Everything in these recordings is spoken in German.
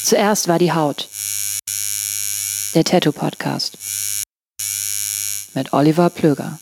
Zuerst war die Haut. Der Tattoo-Podcast. Mit Oliver Plöger.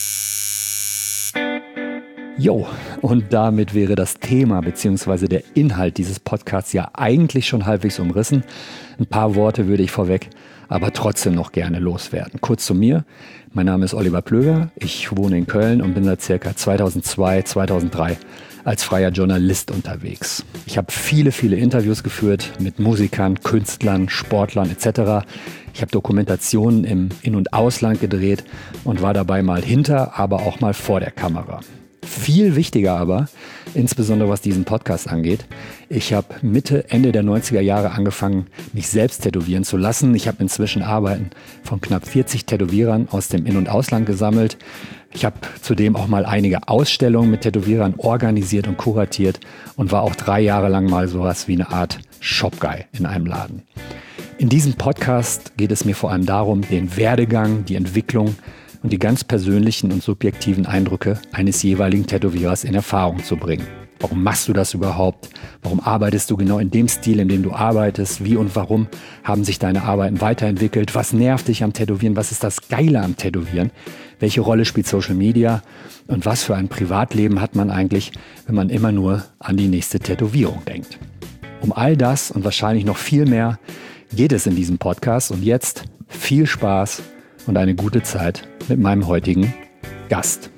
Jo, und damit wäre das Thema bzw. der Inhalt dieses Podcasts ja eigentlich schon halbwegs umrissen. Ein paar Worte würde ich vorweg, aber trotzdem noch gerne loswerden. Kurz zu mir. Mein Name ist Oliver Plöger. Ich wohne in Köln und bin seit ca. 2002, 2003 als freier Journalist unterwegs. Ich habe viele Interviews geführt mit Musikern, Künstlern, Sportlern etc. Ich habe Dokumentationen im In- und Ausland gedreht und war dabei mal hinter, aber auch mal vor der Kamera. Viel wichtiger aber, insbesondere was diesen Podcast angeht, ich habe Ende der 90er Jahre angefangen, mich selbst tätowieren zu lassen. Ich habe inzwischen Arbeiten von knapp 40 Tätowierern aus dem In- und Ausland gesammelt. Ich habe zudem auch mal einige Ausstellungen mit Tätowierern organisiert und kuratiert und war auch 3 Jahre lang mal sowas wie eine Art Shop-Guy in einem Laden. In diesem Podcast geht es mir vor allem darum, den Werdegang, die Entwicklung und die ganz persönlichen und subjektiven Eindrücke eines jeweiligen Tätowierers in Erfahrung zu bringen. Warum machst du das überhaupt? Warum arbeitest du genau in dem Stil, in dem du arbeitest? Wie und warum haben sich deine Arbeiten weiterentwickelt? Was nervt dich am Tätowieren? Was ist das Geile am Tätowieren? Welche Rolle spielt Social Media? Und was für ein Privatleben hat man eigentlich, wenn man immer nur an die nächste Tätowierung denkt? Um all das und wahrscheinlich noch viel mehr geht es in diesem Podcast. Und jetzt viel Spaß und eine gute Zeit mit meinem heutigen Gast.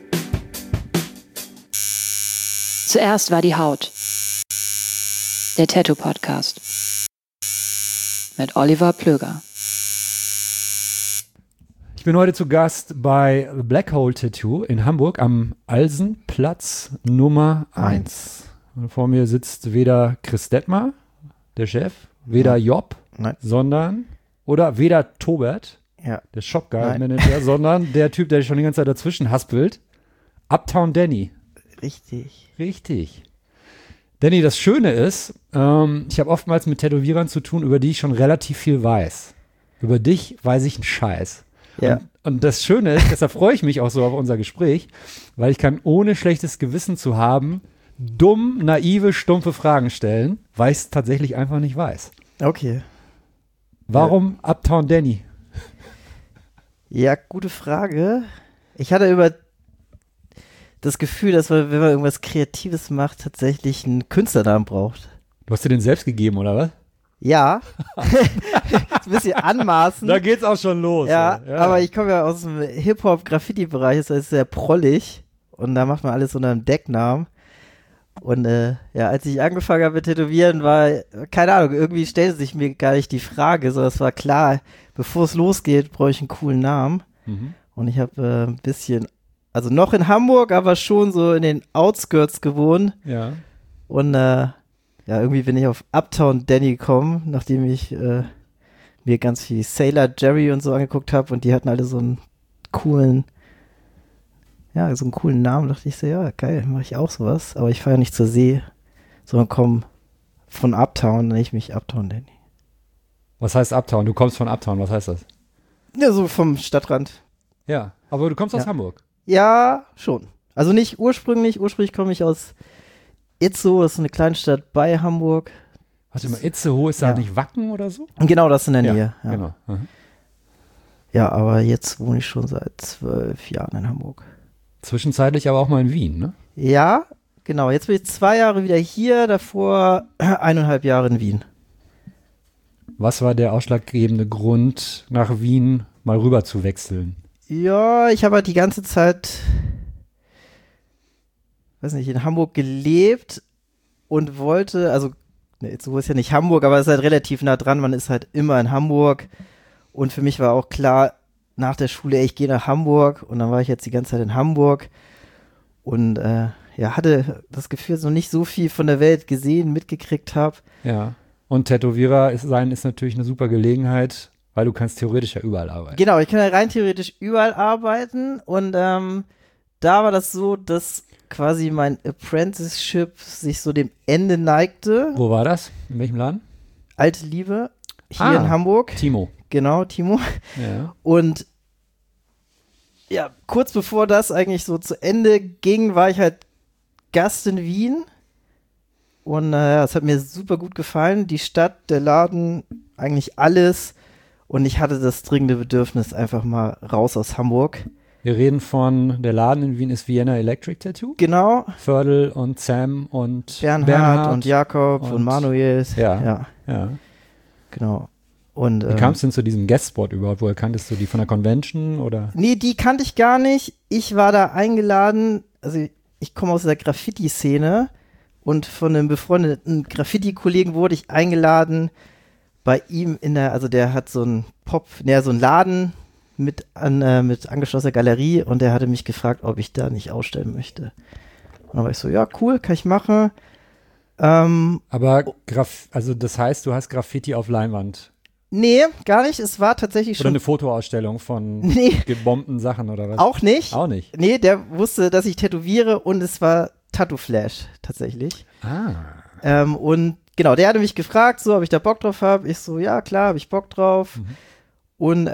Zuerst war die Haut. Der Tattoo-Podcast. Mit Oliver Plöger. Ich bin heute zu Gast bei Black Hole Tattoo in Hamburg am Alsenplatz Nummer 1. Und vor mir sitzt weder Chris Detmar, der Chef, weder Job, sondern, oder weder Tobert, der Shop-Guy-Manager, sondern der Typ, der schon die ganze Zeit dazwischen haspelt, Uptown Danny. Richtig. Danny, das Schöne ist, ich habe oftmals mit Tätowierern zu tun, über die ich schon relativ viel weiß. Über dich weiß ich einen Scheiß. Ja. Und das Schöne ist, deshalb freue ich mich auch so auf unser Gespräch, weil ich kann ohne schlechtes Gewissen zu haben, dumm, naive, stumpfe Fragen stellen, weil ich es tatsächlich einfach nicht weiß. Okay. Warum Uptown Danny? Ja, gute Frage. Ich hatte über das Gefühl, dass man, wenn man irgendwas Kreatives macht, tatsächlich einen Künstlernamen braucht. Du hast dir den selbst gegeben, oder was? Ja. Ist ein bisschen anmaßend. Da geht's auch schon los. Ja, aber ich komme ja aus dem Hip-Hop-Graffiti-Bereich, das ist sehr prollig und da macht man alles unter einem Decknamen. Und als ich angefangen habe mit Tätowieren, war, keine Ahnung, irgendwie stellte sich mir gar nicht die Frage, sondern es war klar, bevor es losgeht, brauche ich einen coolen Namen. Mhm. Und ich habe ein bisschen, also noch in Hamburg, aber schon so in den Outskirts gewohnt. Ja. Und irgendwie bin ich auf Uptown Danny gekommen, nachdem ich mir ganz viel Sailor Jerry und so angeguckt habe und die hatten alle so einen coolen Namen. Da dachte ich so, ja, geil, mache ich auch sowas. Aber ich fahre ja nicht zur See, sondern komme von Uptown, nenne ich mich Uptown Danny. Was heißt Uptown? Du kommst von Uptown, was heißt das? Ja, so vom Stadtrand. Ja, aber du kommst aus Hamburg. Ja, schon. Also nicht ursprünglich komme ich aus Itzehoe, das ist eine Kleinstadt bei Hamburg. Warte mal, Itzehoe, ist da nicht Wacken oder so? Genau, das in der Nähe. Ja, genau. Mhm. Ja, aber jetzt wohne ich schon seit 12 Jahren in Hamburg. Zwischenzeitlich aber auch mal in Wien, ne? Ja, genau. Jetzt bin ich 2 Jahre wieder hier, davor 1,5 Jahre in Wien. Was war der ausschlaggebende Grund, nach Wien mal rüber zu wechseln? Ja, ich habe halt die ganze Zeit, in Hamburg gelebt und wollte, also, so ist ja nicht Hamburg, aber es ist halt relativ nah dran, man ist halt immer in Hamburg und für mich war auch klar, nach der Schule, ich gehe nach Hamburg und dann war ich jetzt die ganze Zeit in Hamburg und hatte das Gefühl, dass ich noch nicht so viel von der Welt gesehen, mitgekriegt habe. Ja, und Tätowierer sein ist natürlich eine super Gelegenheit, weil du kannst theoretisch ja überall arbeiten. Genau, ich kann ja rein theoretisch überall arbeiten und da war das so, dass quasi mein Apprenticeship sich so dem Ende neigte. Wo war das? In welchem Laden? Alte Liebe, hier in Hamburg. Timo. Genau, Timo. Ja. Und ja, kurz bevor das eigentlich so zu Ende ging, war ich halt Gast in Wien Und es hat mir super gut gefallen. Die Stadt, der Laden, eigentlich alles. Und ich hatte das dringende Bedürfnis, einfach mal raus aus Hamburg. Wir reden von, der Laden in Wien ist Vienna Electric Tattoo. Genau. Fördel und Sam und Bernhard und Jakob und Manuel. Ja. Genau. Und, Wie kamst du denn zu diesem Guestspot überhaupt? Woher kanntest du die von der Convention oder? Nee, die kannte ich gar nicht. Ich war da eingeladen, also ich komme aus der Graffiti-Szene und von einem befreundeten Graffiti-Kollegen wurde ich eingeladen, bei ihm also der hat so einen so einen Laden mit angeschlossener Galerie und der hatte mich gefragt, ob ich da nicht ausstellen möchte. Und dann war ich so, ja, cool, kann ich machen. Aber also das heißt, du hast Graffiti auf Leinwand? Nee, gar nicht. Es war tatsächlich Oder schon. eine Fotoausstellung von gebombten Sachen oder was? Auch nicht. Auch nicht? Nee, der wusste, dass ich tätowiere und es war Tattoo-Flash tatsächlich. Und genau, der hatte mich gefragt, so, ob ich da Bock drauf habe. Ich so, ja, klar, habe ich Bock drauf. Und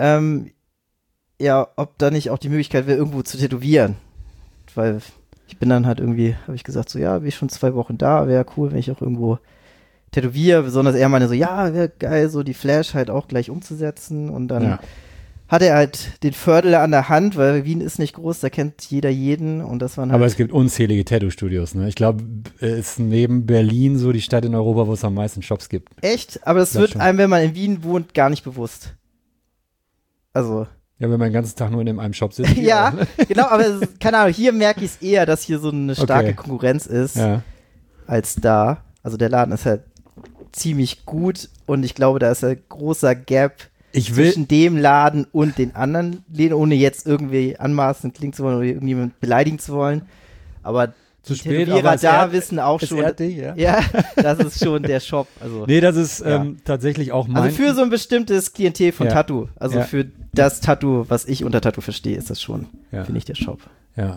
ja, ob da nicht auch die Möglichkeit wäre, irgendwo zu tätowieren. Weil ich bin dann halt irgendwie, habe ich gesagt, so, ja, bin ich schon 2 Wochen da, wäre cool, wenn ich auch irgendwo tätowiere. Besonders er meinte so, ja, wäre geil, so die Flash halt auch gleich umzusetzen. Und dann hat er halt den Fördel an der Hand, weil Wien ist nicht groß, da kennt jeder jeden. Und das waren halt. Aber es gibt unzählige Tattoo-Studios, ne? Ich glaube, es ist neben Berlin so die Stadt in Europa, wo es am meisten Shops gibt. Echt? Aber das wird einem, wenn man in Wien wohnt, gar nicht bewusst. Also. Ja, wenn man den ganzen Tag nur in einem Shop sitzt. Ja, genau, aber keine Ahnung, hier merke ich es eher, dass hier so eine starke Konkurrenz ist, als da. Also der Laden ist halt ziemlich gut und ich glaube, da ist ein großer Gap zwischen dem Laden und den anderen Läden, ohne jetzt irgendwie anmaßend klingen zu wollen oder irgendjemand beleidigen zu wollen. Aber zu die spät, Tätowierer da wissen auch ist schon, das ist schon der Shop. Also, nee, das ist tatsächlich auch mein. Also für so ein bestimmtes Klientel von Tattoo, also für das Tattoo, was ich unter Tattoo verstehe, ist das schon, finde ich, der Shop. Ja.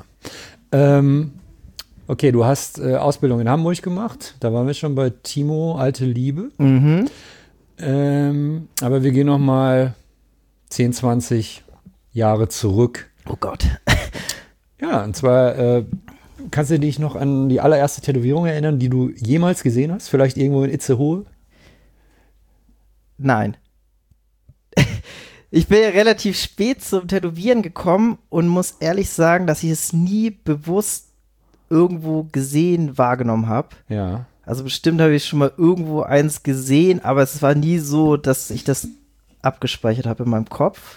Okay, du hast Ausbildung in Hamburg gemacht. Da waren wir schon bei Timo, alte Liebe. Aber wir gehen noch mal 10, 20 Jahre zurück. Oh Gott. Ja, und zwar kannst du dich noch an die allererste Tätowierung erinnern, die du jemals gesehen hast? Vielleicht irgendwo in Itzehoe? Nein. Ich bin ja relativ spät zum Tätowieren gekommen und muss ehrlich sagen, dass ich es nie bewusst irgendwo gesehen, wahrgenommen habe. Ja. Also bestimmt habe ich schon mal irgendwo eins gesehen, aber es war nie so, dass ich das abgespeichert habe in meinem Kopf.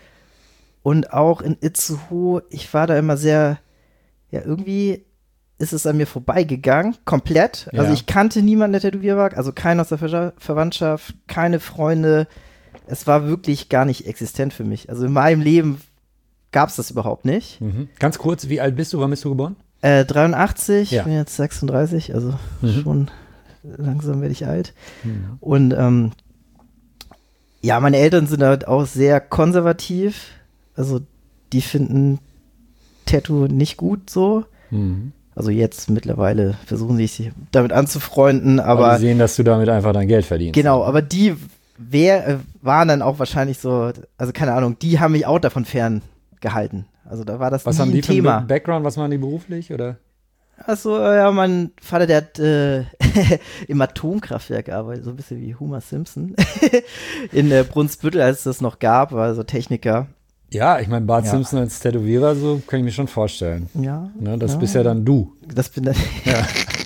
Und auch in Itzehoe, ich war da immer sehr, irgendwie ist es an mir vorbeigegangen, komplett. Also ich kannte niemanden, der tätowiert war, also keinen aus der Verwandtschaft, keine Freunde. Es war wirklich gar nicht existent für mich. Also in meinem Leben gab es das überhaupt nicht. Ganz kurz, wie alt bist du? Wann bist du geboren? 83, ich bin jetzt 36, also schon langsam werde ich alt. Und ja, meine Eltern sind halt auch sehr konservativ. Also die finden Tattoo nicht gut so. Also jetzt mittlerweile versuchen sie sich damit anzufreunden, aber die sehen, dass du damit einfach dein Geld verdienst. Genau, aber die waren dann auch wahrscheinlich so, also keine Ahnung, die haben mich auch davon ferngehalten. Also da war das was nie haben die ein Thema. Für einen Background? Was machen die beruflich? Oder? Also ja, mein Vater, der hat im Atomkraftwerk gearbeitet, so ein bisschen wie Homer Simpson in Brunsbüttel, als es das noch gab, war so Techniker. Ja, ich meine, Bart Simpson als Tätowierer, so kann ich mir schon vorstellen. Ja. Ne, das bist ja dann du. Das bin dann. Ja.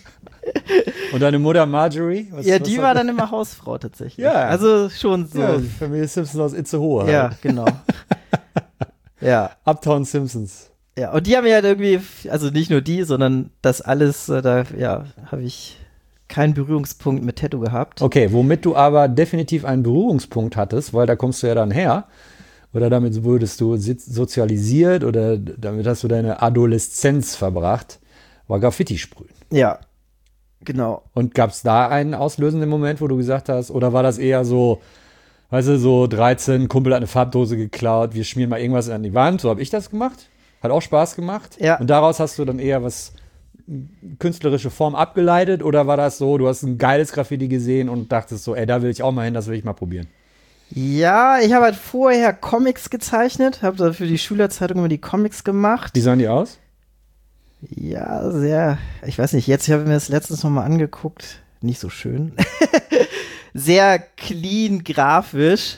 Und deine Mutter Marjorie? Die war dann immer Hausfrau tatsächlich. Ja. Also schon so. Ja, die Familie Simpson aus Itzehoe. Ja, halt. genau. Ja. Uptown Simpsons. Ja, und die haben ja halt irgendwie, also nicht nur die, sondern das alles, da habe ich keinen Berührungspunkt mit Tattoo gehabt. Okay, womit du aber definitiv einen Berührungspunkt hattest, weil da kommst du ja dann her, oder damit wurdest du sozialisiert oder damit hast du deine Adoleszenz verbracht, war Graffiti-Sprühen. Ja, genau. Und gab es da einen auslösenden Moment, wo du gesagt hast, oder war das eher so, weißt du, so 13, Kumpel hat eine Farbdose geklaut, wir schmieren mal irgendwas an die Wand, so habe ich das gemacht. Hat auch Spaß gemacht. Ja. Und daraus hast du dann eher künstlerische Form abgeleitet oder war das so, du hast ein geiles Graffiti gesehen und dachtest so, ey, da will ich auch mal hin, das will ich mal probieren? Ja, ich habe halt vorher Comics gezeichnet, habe da für die Schülerzeitung immer die Comics gemacht. Wie sahen die aus? Ja, sehr, ich weiß nicht, jetzt habe ich mir das letztens nochmal angeguckt, nicht so schön. Sehr clean grafisch.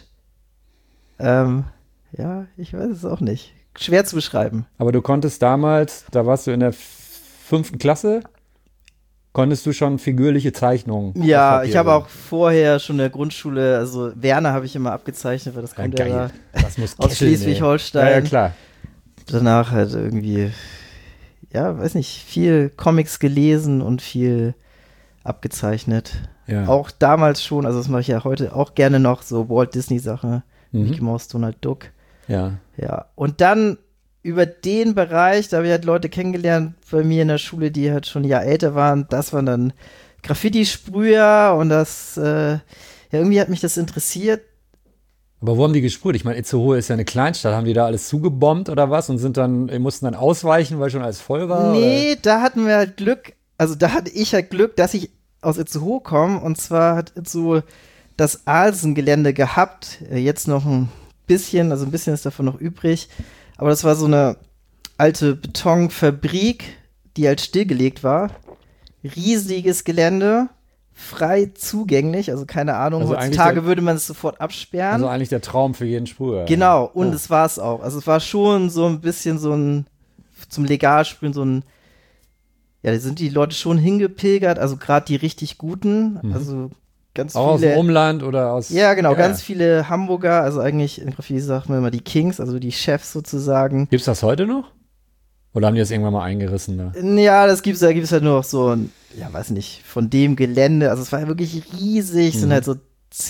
Ja, ich weiß es auch nicht. Schwer zu beschreiben. Aber du konntest damals, da warst du in der 5. Klasse, konntest du schon figürliche Zeichnungen? Ja, ich habe auch vorher schon in der Grundschule, also Werner habe ich immer abgezeichnet, weil das kommt ja das muss aus Schleswig-Holstein. Ja, klar. Danach halt irgendwie, ja, weiß nicht, viel Comics gelesen und viel abgezeichnet. Ja. Auch damals schon, also das mache ich ja heute auch gerne noch, so Walt Disney-Sache, Mickey Mouse, Donald Duck. Ja. Ja, und dann über den Bereich, da habe ich halt Leute kennengelernt bei mir in der Schule, die halt schon ein Jahr älter waren. Das waren dann Graffiti-Sprüher und das, ja, irgendwie hat mich das interessiert. Aber wo haben die gesprüht? Ich meine, Itzehoe ist ja eine Kleinstadt. Haben die da alles zugebombt oder was und mussten dann ausweichen, weil schon alles voll war? Nee, oder? da hatten wir halt Glück, also da hatte ich halt Glück, dass ich aus Itzehoe komme und zwar hat Itzehoe das Alsen-Gelände gehabt, jetzt noch ein bisschen, also ein bisschen ist davon noch übrig, aber das war so eine alte Betonfabrik, die halt stillgelegt war. Riesiges Gelände, frei zugänglich, also keine Ahnung, Also heutzutage würde man es sofort absperren. Also eigentlich der Traum für jeden Sprüher. Genau, und es war es auch. Also es war schon so ein bisschen so ein, zum Legalsprühen so ein, ja, da sind die Leute schon hingepilgert, also gerade die richtig guten, also ganz auch viele. Aus dem Umland oder aus. Ja, genau, ganz viele Hamburger, also eigentlich in Graffiti sagt man immer die Kings, also die Chefs sozusagen. Gibt's das heute noch? Oder haben die das irgendwann mal eingerissen? Da? Ja, da gibt's halt nur noch so, ja, weiß nicht, von dem Gelände, also es war ja wirklich riesig, sind halt so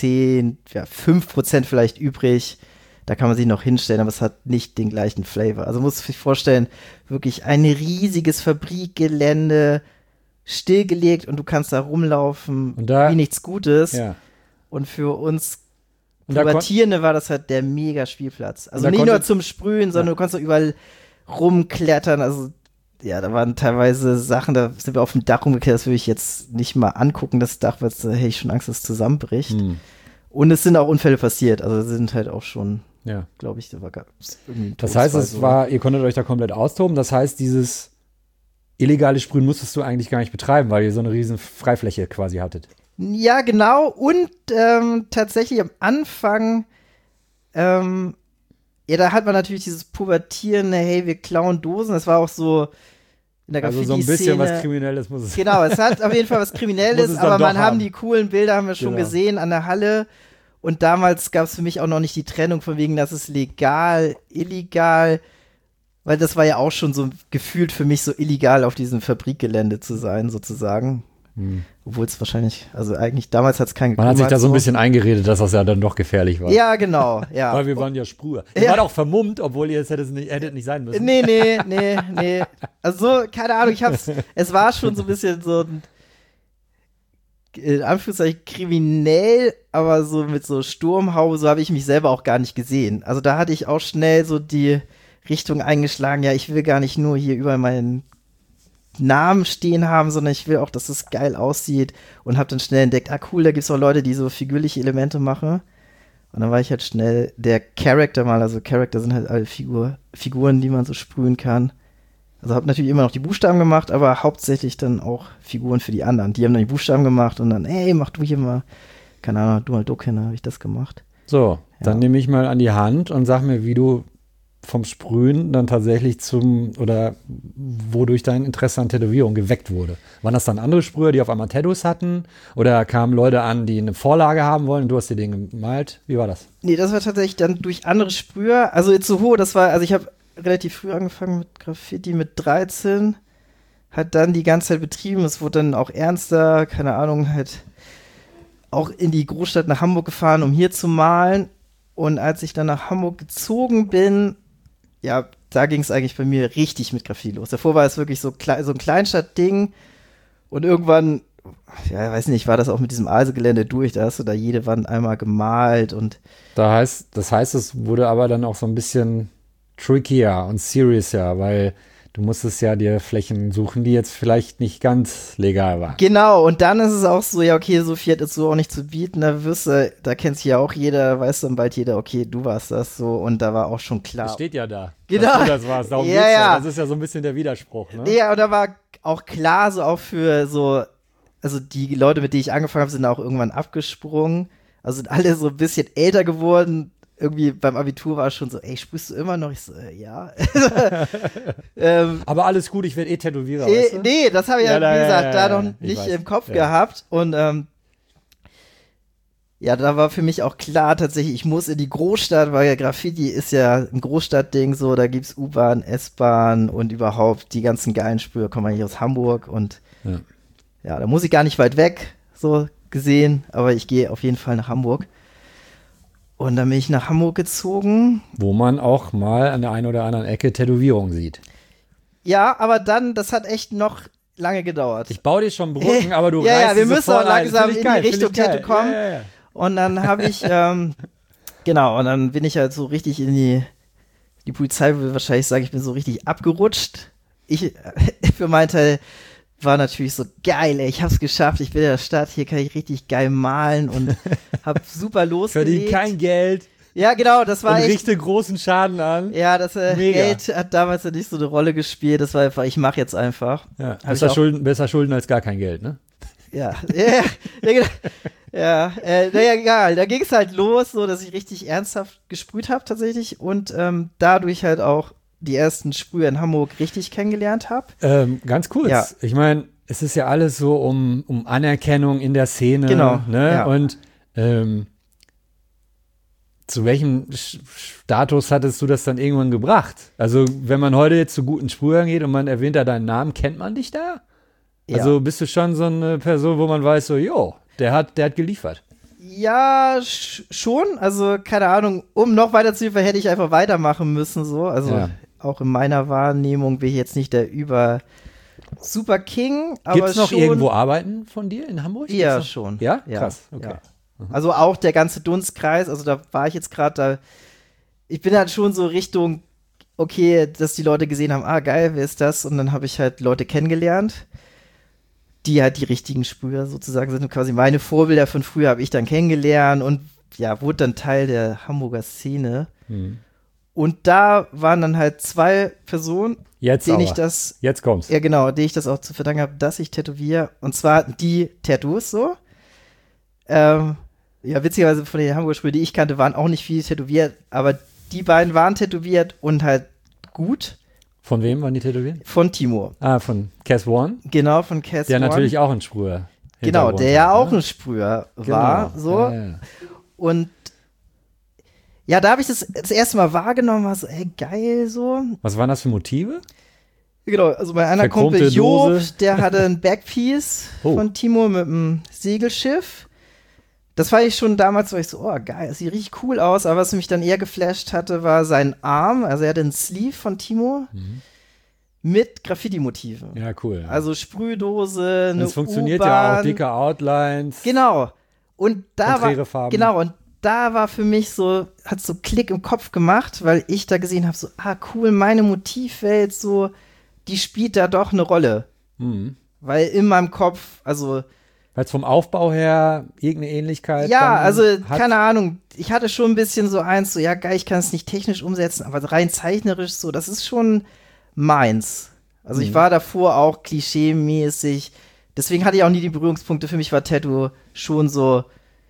5% vielleicht übrig. Da kann man sich noch hinstellen, aber es hat nicht den gleichen Flavor. Also muss sich vorstellen, wirklich ein riesiges Fabrikgelände, stillgelegt und du kannst da rumlaufen wie nichts Gutes. Ja. Und für uns Pubertierende war das halt der Mega-Spielplatz. Also nicht nur zum Sprühen, sondern du konntest auch überall rumklettern. Also ja, da waren teilweise Sachen, da sind wir auf dem Dach rumgekehrt, das würde ich jetzt nicht mal angucken, das Dach, weil da hätte ich schon Angst, dass es zusammenbricht. Und es sind auch Unfälle passiert, also sind halt auch schon, glaube ich, da war irgendwie ein Das heißt, ihr konntet euch da komplett austoben, das heißt, dieses illegale Sprühen musstest du eigentlich gar nicht betreiben, weil ihr so eine riesen Freifläche quasi hattet. Ja, genau, und tatsächlich am Anfang, ja, da hat man natürlich dieses pubertierende, hey, wir klauen Dosen, das war auch so in der Graffiti-Szene. Also so ein bisschen was Kriminelles muss es sein. Genau, es hat auf jeden Fall was Kriminelles, aber man haben die coolen Bilder, haben wir schon gesehen an der Halle. Und damals gab es für mich auch noch nicht die Trennung von wegen, das ist legal, illegal, weil das war ja auch schon so gefühlt für mich so illegal, auf diesem Fabrikgelände zu sein, sozusagen. Obwohl es wahrscheinlich, also eigentlich damals hat es keinen Man hat sich da so ein bisschen eingeredet, dass das ja dann doch gefährlich war. Ja, genau, ja. Weil wir waren ja Sprüher. Ihr wart auch vermummt, obwohl ihr es hättet nicht sein müssen. Nee. Also, keine Ahnung, es war schon so ein bisschen so ein, in Anführungszeichen kriminell, aber so mit so Sturmhaube, so habe ich mich selber auch gar nicht gesehen. Also da hatte ich auch schnell so die Richtung eingeschlagen, ja, ich will gar nicht nur hier über meinen Namen stehen haben, sondern ich will auch, dass es geil aussieht und habe dann schnell entdeckt, cool, da gibt es auch Leute, die so figürliche Elemente machen. Und dann war ich halt schnell der Character mal, also Character sind halt alle Figuren, die man so sprühen kann. Also habe natürlich immer noch die Buchstaben gemacht, aber hauptsächlich dann auch Figuren für die anderen. Die haben dann die Buchstaben gemacht und dann, ey, mach du hier mal, keine Ahnung, Donald Duck hin, habe ich das gemacht. So, dann nehme ich mal an die Hand und sag mir, wie du vom Sprühen dann tatsächlich oder wodurch dein Interesse an Tätowierung geweckt wurde. Waren das dann andere Sprüher, die auf einmal Tattoos hatten? Oder kamen Leute an, die eine Vorlage haben wollen und du hast dir den gemalt? Wie war das? Nee, das war tatsächlich dann durch andere Sprüher. Also Itzehoe, also ich habe relativ früh angefangen mit Graffiti, mit 13. Hat dann die ganze Zeit betrieben. Es wurde dann auch ernster, keine Ahnung, halt auch in die Großstadt nach Hamburg gefahren, um hier zu malen. Und als ich dann nach Hamburg gezogen bin, ja, da ging es eigentlich bei mir richtig mit Graffiti los. Davor war es wirklich so ein Kleinstadtding und irgendwann, ja, weiß nicht, war das auch mit diesem Alse-Gelände durch, da hast du da jede Wand einmal gemalt und das heißt, es wurde aber dann auch so ein bisschen trickier und seriouser, weil du musstest ja dir Flächen suchen, die jetzt vielleicht nicht ganz legal waren. Genau, und dann ist es auch so, ja, okay, so viel hat es so auch nicht zu bieten, da kennt sich ja auch jeder, weiß dann bald jeder, okay, du warst das so, und da war auch schon klar. Das steht ja da. Genau. Dass du das warst, darum geht's ja. Das ist ja so ein bisschen der Widerspruch, ne? Ja, und da war auch klar, so auch für so, also die Leute, mit denen ich angefangen habe, sind auch irgendwann abgesprungen, also sind alle so ein bisschen älter geworden. Irgendwie beim Abitur war es schon so, ey, sprühst du immer noch? Ich so, ja. Aber alles gut, ich werde Tätowierer, weißt du? Nee, das habe ich ja, wie gesagt, da noch nicht im Kopf gehabt. Und ja, da war für mich auch klar tatsächlich, ich muss in die Großstadt, weil ja Graffiti ist ja ein Großstadtding, so, da gibt's U-Bahn, S-Bahn und überhaupt die ganzen geilen Sprüher kommen hier aus Hamburg und ja, da muss ich gar nicht weit weg, so gesehen, aber ich gehe auf jeden Fall nach Hamburg. Und dann bin ich nach Hamburg gezogen. Wo man auch mal an der einen oder anderen Ecke Tätowierungen sieht. Ja, aber dann, das hat echt noch lange gedauert. Ich baue dir schon Brücken, aber du ja, reißt wir müssen auch langsam in geil, die Richtung Tattoo kommen. Ja. Und dann habe ich, genau, und dann bin ich halt so richtig in die Polizei will wahrscheinlich sagen, ich bin so richtig abgerutscht. Ich, für meinen Teil, war natürlich so geil, ey, ich hab's geschafft, ich bin in der Stadt, hier kann ich richtig geil malen und hab super losgelegt. Verdient kein Geld. Ja, genau, das war und echt. richte großen Schaden an. Ja, das Geld hat damals ja nicht so eine Rolle gespielt, das war einfach, ich mach jetzt einfach. Ja, besser Schulden als gar kein Geld, ne? Ja, naja, egal, da ging es halt los, so, dass ich richtig ernsthaft gesprüht habe tatsächlich und dadurch halt auch die ersten Sprüher in Hamburg richtig kennengelernt habe. Ganz kurz. Ja. Ich meine, es ist ja alles so um Anerkennung in der Szene. Genau. Ne? Ja. Und zu welchem Status hattest du das dann irgendwann gebracht? Also, wenn man heute jetzt zu guten Sprühern geht und man erwähnt da deinen Namen, kennt man dich da? Ja. Also, bist du schon so eine Person, wo man weiß, so, jo, der hat geliefert? Ja, schon. Also, keine Ahnung, um noch weiter zu liefern, hätte ich einfach weitermachen müssen, so. Also, auch in meiner Wahrnehmung bin ich jetzt nicht der Super King, aber Gibt's noch irgendwo Arbeiten von dir in Hamburg? Ja, schon. Ja? Krass, okay. Ja. Also auch der ganze Dunstkreis, also da war ich jetzt gerade da, ich bin halt schon so Richtung, okay, dass die Leute gesehen haben, ah, geil, wer ist das? Und dann habe ich halt Leute kennengelernt, die halt die richtigen Sprüher sozusagen sind. Und quasi meine Vorbilder von früher habe ich dann kennengelernt und ja, wurde dann Teil der Hamburger Szene. Mhm. Und da waren dann halt 2 Personen, denen ich das. Jetzt kommt's. Ja, genau, denen ich das auch zu verdanken habe, dass ich tätowiere. Und zwar die Tattoos so. Ja, witzigerweise von den Hamburger Sprühen, die ich kannte, waren auch nicht viele tätowiert, aber die beiden waren tätowiert und halt gut. Von wem waren die tätowiert? Von Timo. Ah, von Cass One? Genau, von Cass One. Der natürlich auch ein Sprüher. Genau, der ja auch ein Sprüher war. Genau. So. Ja. Und ja, da habe ich das erste Mal wahrgenommen, war so, ey, geil, so. Was waren das für Motive? Genau, also bei einer Kumpel Job, der hatte ein Backpiece von Timo mit einem Segelschiff. Das war ich schon damals, war ich so, oh, geil, das sieht richtig cool aus. Aber was mich dann eher geflasht hatte, war sein Arm. Also er hatte einen Sleeve von Timo mit Graffiti-Motiven. Ja, cool. Ja. Also Sprühdose, eine das funktioniert U-Bahn. Ja auch, dicke Outlines. Genau. Und da war, Farben. genau, und da war für mich so, hat so Klick im Kopf gemacht, weil ich da gesehen habe, so, ah, cool, meine Motivwelt, so, die spielt da doch eine Rolle. Mhm. Weil in meinem Kopf, also. Weil es vom Aufbau her irgendeine Ähnlichkeit ja, also, keine Ahnung, ich hatte schon ein bisschen so eins, so, ja, geil, ich kann es nicht technisch umsetzen, aber rein zeichnerisch so, das ist schon meins. Also, ich war davor auch klischee-mäßig, deswegen hatte ich auch nie die Berührungspunkte. Für mich war Tattoo schon so,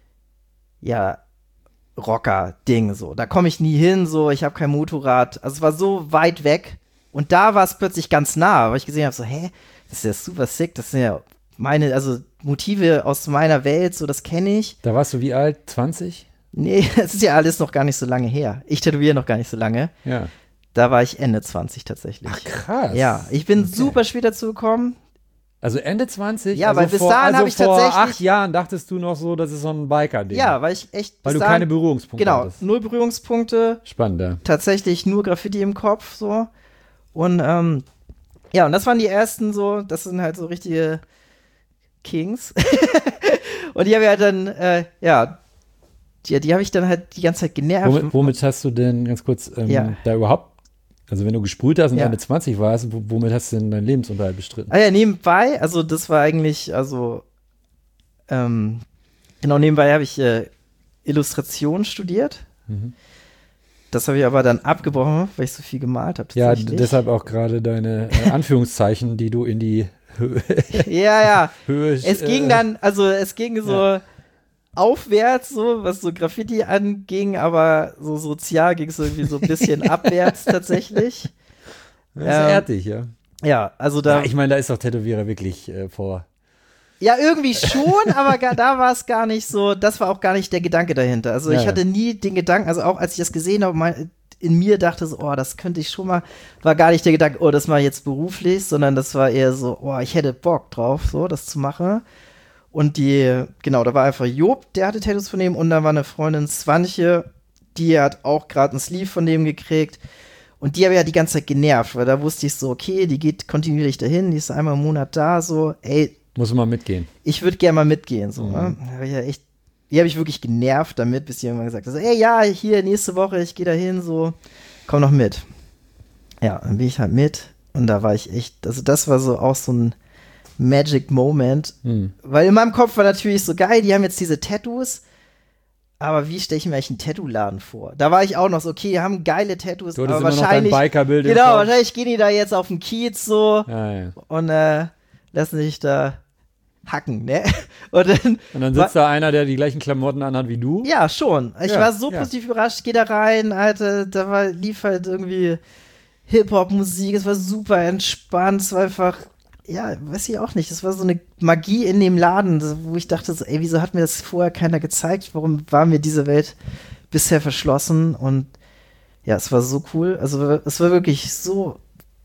ja, Rocker-Ding, so. Da komme ich nie hin, so, ich habe kein Motorrad. Also es war so weit weg. Und da war es plötzlich ganz nah, weil ich gesehen habe, so, hä, das ist ja super sick, das sind ja meine, also Motive aus meiner Welt, so, das kenne ich. Da warst du wie alt? 20? Nee, das ist ja alles noch gar nicht so lange her. Ich tätowiere noch gar nicht so lange. Ja. Da war ich Ende 20 tatsächlich. Ach, krass. Ja, ich bin super spät dazu gekommen. Also Ende 20? Ja, also weil bis dahin habe ich tatsächlich. Vor 8 Jahren dachtest du noch so, das ist so ein Biker-Ding. Ja, weil ich echt. Weil du keine Berührungspunkte hattest. Genau, 0 Berührungspunkte. Spannend, ja. Tatsächlich nur Graffiti im Kopf, so. Und, ja, und das waren die ersten so, das sind halt so richtige Kings. Und die habe ich halt dann, ja, die habe ich dann halt die ganze Zeit genervt. Womit hast du denn, ganz kurz, da überhaupt Also wenn du gesprüht hast und Ja. Ende 20 warst, womit hast du denn deinen Lebensunterhalt bestritten? Ah ja, nebenbei, also das war eigentlich, also genau, nebenbei habe ich Illustration studiert. Mhm. Das habe ich aber dann abgebrochen, weil ich so viel gemalt habe. Ja, tatsächlich. deshalb auch gerade deine Anführungszeichen, die du in die Ja. Höhe. Es ging dann, also es ging so aufwärts, so was so Graffiti anging, aber so sozial ging es irgendwie so ein bisschen abwärts tatsächlich. Das ehrt dich, ja. Ja, also da. Ja, ich meine, da ist doch Tätowierer wirklich vor. Ja, irgendwie schon, aber da war es gar nicht so, das war auch gar nicht der Gedanke dahinter. Also Ja, ich ja. hatte nie den Gedanken, also auch als ich das gesehen habe, in mir dachte so, oh, das könnte ich schon mal, war gar nicht der Gedanke, oh, das mache ich jetzt beruflich, sondern das war eher so, oh, ich hätte Bock drauf, so, das zu machen. Und genau, da war einfach Job, der hatte Tattoos von dem, und da war eine Freundin, Swantje, die hat auch gerade ein Sleeve von dem gekriegt. Und die habe ich ja die ganze Zeit genervt, weil da wusste ich so, okay, die geht kontinuierlich dahin, die ist einmal im Monat da, so, ey, Muss mal mitgehen. ich würde gerne mal mitgehen, so, ne? Da hab ich ja echt, die habe ich wirklich genervt damit, bis die irgendwann gesagt hat, so, ey, ja, hier, nächste Woche, ich gehe da hin, so, komm noch mit. Ja, dann bin ich halt mit, und da war ich echt, also das war so auch so ein Magic Moment, weil in meinem Kopf war natürlich so, geil, die haben jetzt diese Tattoos, aber wie stelle ich mir eigentlich einen Tattoo-Laden vor? Da war ich auch noch so, okay, die haben geile Tattoos, Du hattest aber immer noch dein wahrscheinlich, Bikerbild im genau, Kopf. wahrscheinlich gehen die da jetzt auf den Kiez so Ja, ja. und lassen sich da hacken, ne? Und Und dann sitzt da einer, der die gleichen Klamotten anhat wie du. ja, schon. Ich Ja, war so ja. positiv überrascht, geh da rein, Alter, lief halt irgendwie Hip-Hop-Musik, es war super entspannt, es war einfach, ja, weiß ich auch nicht, es war so eine Magie in dem Laden, wo ich dachte so, ey, wieso hat mir das vorher keiner gezeigt? Warum war mir diese Welt bisher verschlossen? Und ja, es war so cool, also es war wirklich so,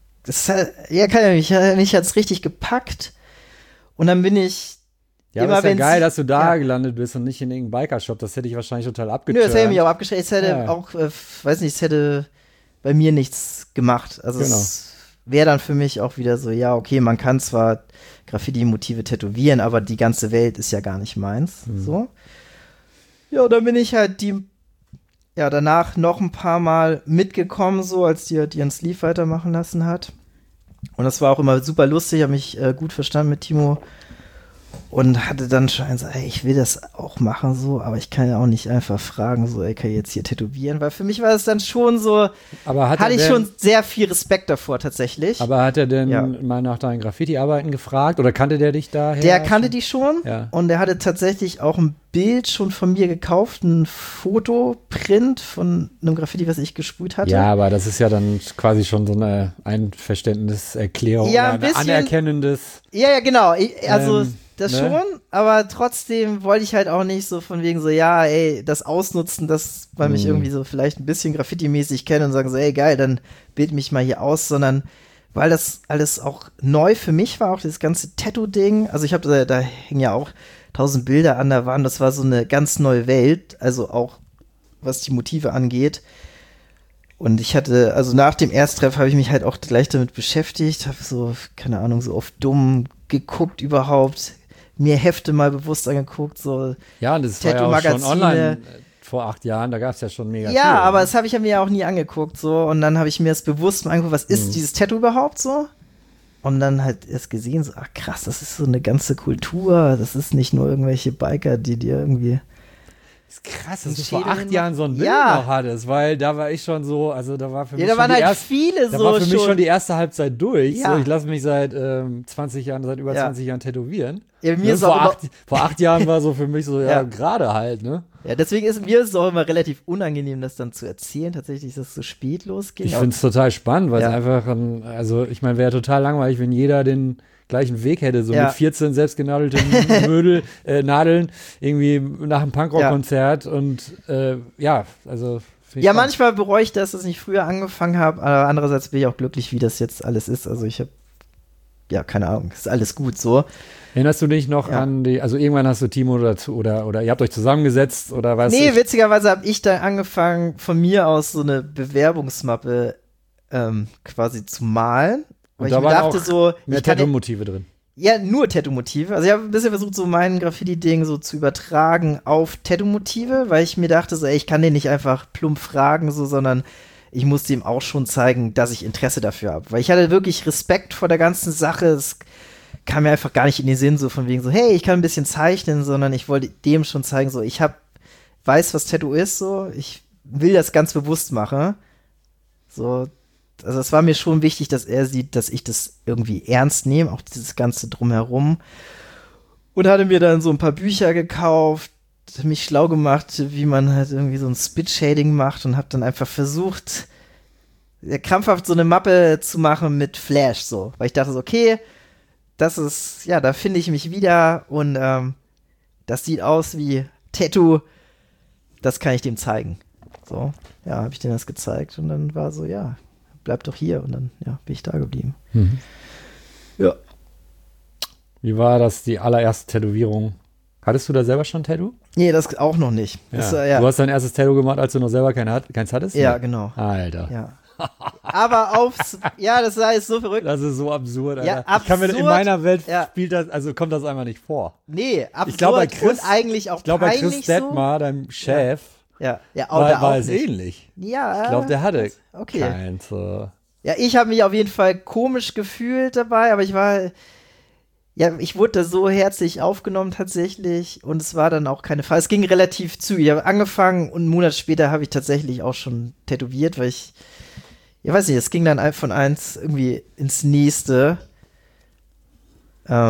mich hat's richtig gepackt, und dann bin ich Ja, immer, aber ist ja wenn's- geil, dass du da ja. gelandet bist und nicht in irgendeinem Biker-Shop. Das hätte ich wahrscheinlich total Nö, abgeturnt. das hätte mich auch abgestellt. Es hätte Ja. auch, weiß nicht, es hätte bei mir nichts gemacht. Also Genau. es wäre dann für mich auch wieder so, ja, okay, man kann zwar Graffiti-Motive tätowieren, aber die ganze Welt ist ja gar nicht meins. So. Ja, und dann bin ich halt danach noch ein paar Mal mitgekommen, so, als die halt ihren Sleeve weitermachen lassen hat. Und das war auch immer super lustig, habe mich gut verstanden mit Timo. Und hatte dann schon so, ey, ich will das auch machen, so, aber ich kann ja auch nicht einfach fragen, so, ey, kann ich jetzt hier tätowieren? Weil für mich war es dann schon so, Aber hat hatte er ich denn, schon sehr viel Respekt davor, tatsächlich. Aber hat er denn Ja. mal nach deinen Graffiti-Arbeiten gefragt? Oder kannte der dich daher? Der kannte die schon, Ja. und der hatte tatsächlich auch ein Bild schon von mir gekauft, ein Fotoprint von einem Graffiti, was ich gesprüht hatte. Ja, aber das ist ja dann quasi schon so eine Einverständniserklärung Ja, oder ein bisschen. anerkennendes. Ja, genau. Also das ne? schon, aber trotzdem wollte ich halt auch nicht so von wegen so, ja, ey, das ausnutzen, dass man mich irgendwie so vielleicht ein bisschen Graffiti-mäßig kennt und sagen so, ey, geil, dann bild mich mal hier aus, sondern weil das alles auch neu für mich war, auch dieses ganze Tattoo-Ding. Also ich habe da hängen ja auch 1000 Bilder an der Wand, das war so eine ganz neue Welt, also auch was die Motive angeht. Und ich hatte, also nach dem Ersttreff habe ich mich halt auch gleich damit beschäftigt, habe so, keine Ahnung, so oft dumm geguckt überhaupt, mir Hefte mal bewusst angeguckt, so. Ja, und das war ja auch schon Tattoo-Magazine. online vor 8 Jahren, da gab es ja schon mega viel. Ja, aber das habe ich ja mir ja auch nie angeguckt, so. Und dann habe ich mir das bewusst mal angeguckt, was ist dieses Tattoo überhaupt so? Und dann halt erst gesehen, so, ach krass, das ist so eine ganze Kultur, das ist nicht nur irgendwelche Biker, die dir irgendwie. Das ist krass, dass einen du vor Schädel 8 Jahren so ein Bild Ja. noch hattest, weil da war ich schon so, also da war für mich Ja, da schon waren die halt erste, viele da so war für mich schon. schon die erste Halbzeit durch. Ja. So, ich lasse mich seit 20 Jahren, seit über Ja. 20 Jahren tätowieren. Ja, mir Ne, ist auch vor 8 Jahren war so für mich so, ja, Ja. gerade halt, ne? Ja, deswegen ist mir es auch immer relativ unangenehm, das dann zu erzählen, tatsächlich, dass es so spät losging. Ich finde es total spannend, weil es Ja. einfach, also ich meine, wäre total langweilig, wenn jeder den gleichen Weg hätte, so Ja. mit 14 selbstgenadelte Nadeln, irgendwie nach einem Punkrock-Konzert und ja, also find ich Ja, spannend. manchmal bereue ich, dass ich das nicht früher angefangen habe, aber andererseits bin ich auch glücklich, wie das jetzt alles ist. Also ich habe, ja, keine Ahnung, ist alles gut so. Erinnerst du dich noch Ja. an die, also irgendwann hast du Timo oder ihr habt euch zusammengesetzt oder was? Nee, witzigerweise habe ich dann angefangen, von mir aus so eine Bewerbungsmappe quasi zu malen. Weil Und ich da mir waren dachte auch so, mehr ich kann Tattoo-Motive drin. ja nur Tattoo-Motive. Also ich habe ein bisschen versucht, so mein Graffiti-Ding so zu übertragen auf Tattoo-Motive, weil ich mir dachte so, ey, ich kann den nicht einfach plump fragen, so, sondern ich musste ihm auch schon zeigen, dass ich Interesse dafür habe. Weil ich hatte wirklich Respekt vor der ganzen Sache. Es kam mir einfach gar nicht in den Sinn, so von wegen so, hey, ich kann ein bisschen zeichnen, sondern ich wollte dem schon zeigen, so, weiß, was Tattoo ist, so, ich will das ganz bewusst machen. So, also es war mir schon wichtig, dass er sieht, dass ich das irgendwie ernst nehme, auch dieses Ganze drumherum. Und hatte mir dann so ein paar Bücher gekauft, mich schlau gemacht, wie man halt irgendwie so ein Spit-Shading macht und habe dann einfach versucht, krampfhaft so eine Mappe zu machen mit Flash, so. Weil ich dachte so, okay, das ist, ja, da finde ich mich wieder und das sieht aus wie Tattoo, das kann ich dem zeigen. So, ja, habe ich denen das gezeigt und dann war so, ja, bleib doch hier und dann, ja, bin ich da geblieben. Mhm. Ja. Wie war das, die allererste Tätowierung? Hattest du da selber schon ein Tattoo? Nee, das auch noch nicht. Ja. Das, ja. Du hast dein erstes Tattoo gemacht, als du noch selber keins hattest? Ja, Nee. genau. Alter. Ja. Aber das sei jetzt so verrückt. Das ist so absurd, Alter. Ja, Ich kann mir, in absurd. meiner Welt Ja. kommt das einfach nicht vor. Nee, absurd Ich glaube, bei Chris, und eigentlich auch bei peinlich Chris Detmar, deinem Chef, so. Ja, war es nicht. ähnlich. Ja, Ich glaube, der hatte okay. keins. Ja, ich habe mich auf jeden Fall komisch gefühlt dabei, aber ich wurde da so herzlich aufgenommen tatsächlich und es war dann auch keine Frage. Es ging relativ zügig. Ich habe angefangen und einen Monat später habe ich tatsächlich auch schon tätowiert, weil weiß nicht, es ging dann von eins irgendwie ins nächste. Ja,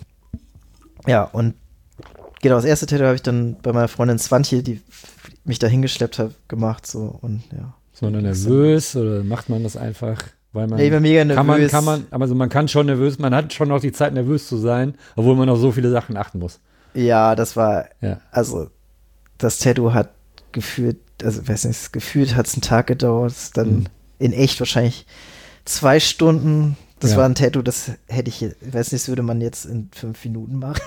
und genau, das erste Tattoo habe ich dann bei meiner Freundin Swantje, die mich da hingeschleppt hat, gemacht so und ja. Ist man dann nervös oder macht man das einfach, weil man Ja, ich war mega nervös. Man kann schon nervös, man hat schon noch die Zeit, nervös zu sein, obwohl man auf so viele Sachen achten muss. Ja, das war, Ja. also das Tattoo hat gefühlt hat es einen Tag gedauert, das ist dann in echt wahrscheinlich 2 Stunden. Das Ja. war ein Tattoo, das hätte ich weiß nicht, das würde man jetzt in 5 Minuten machen.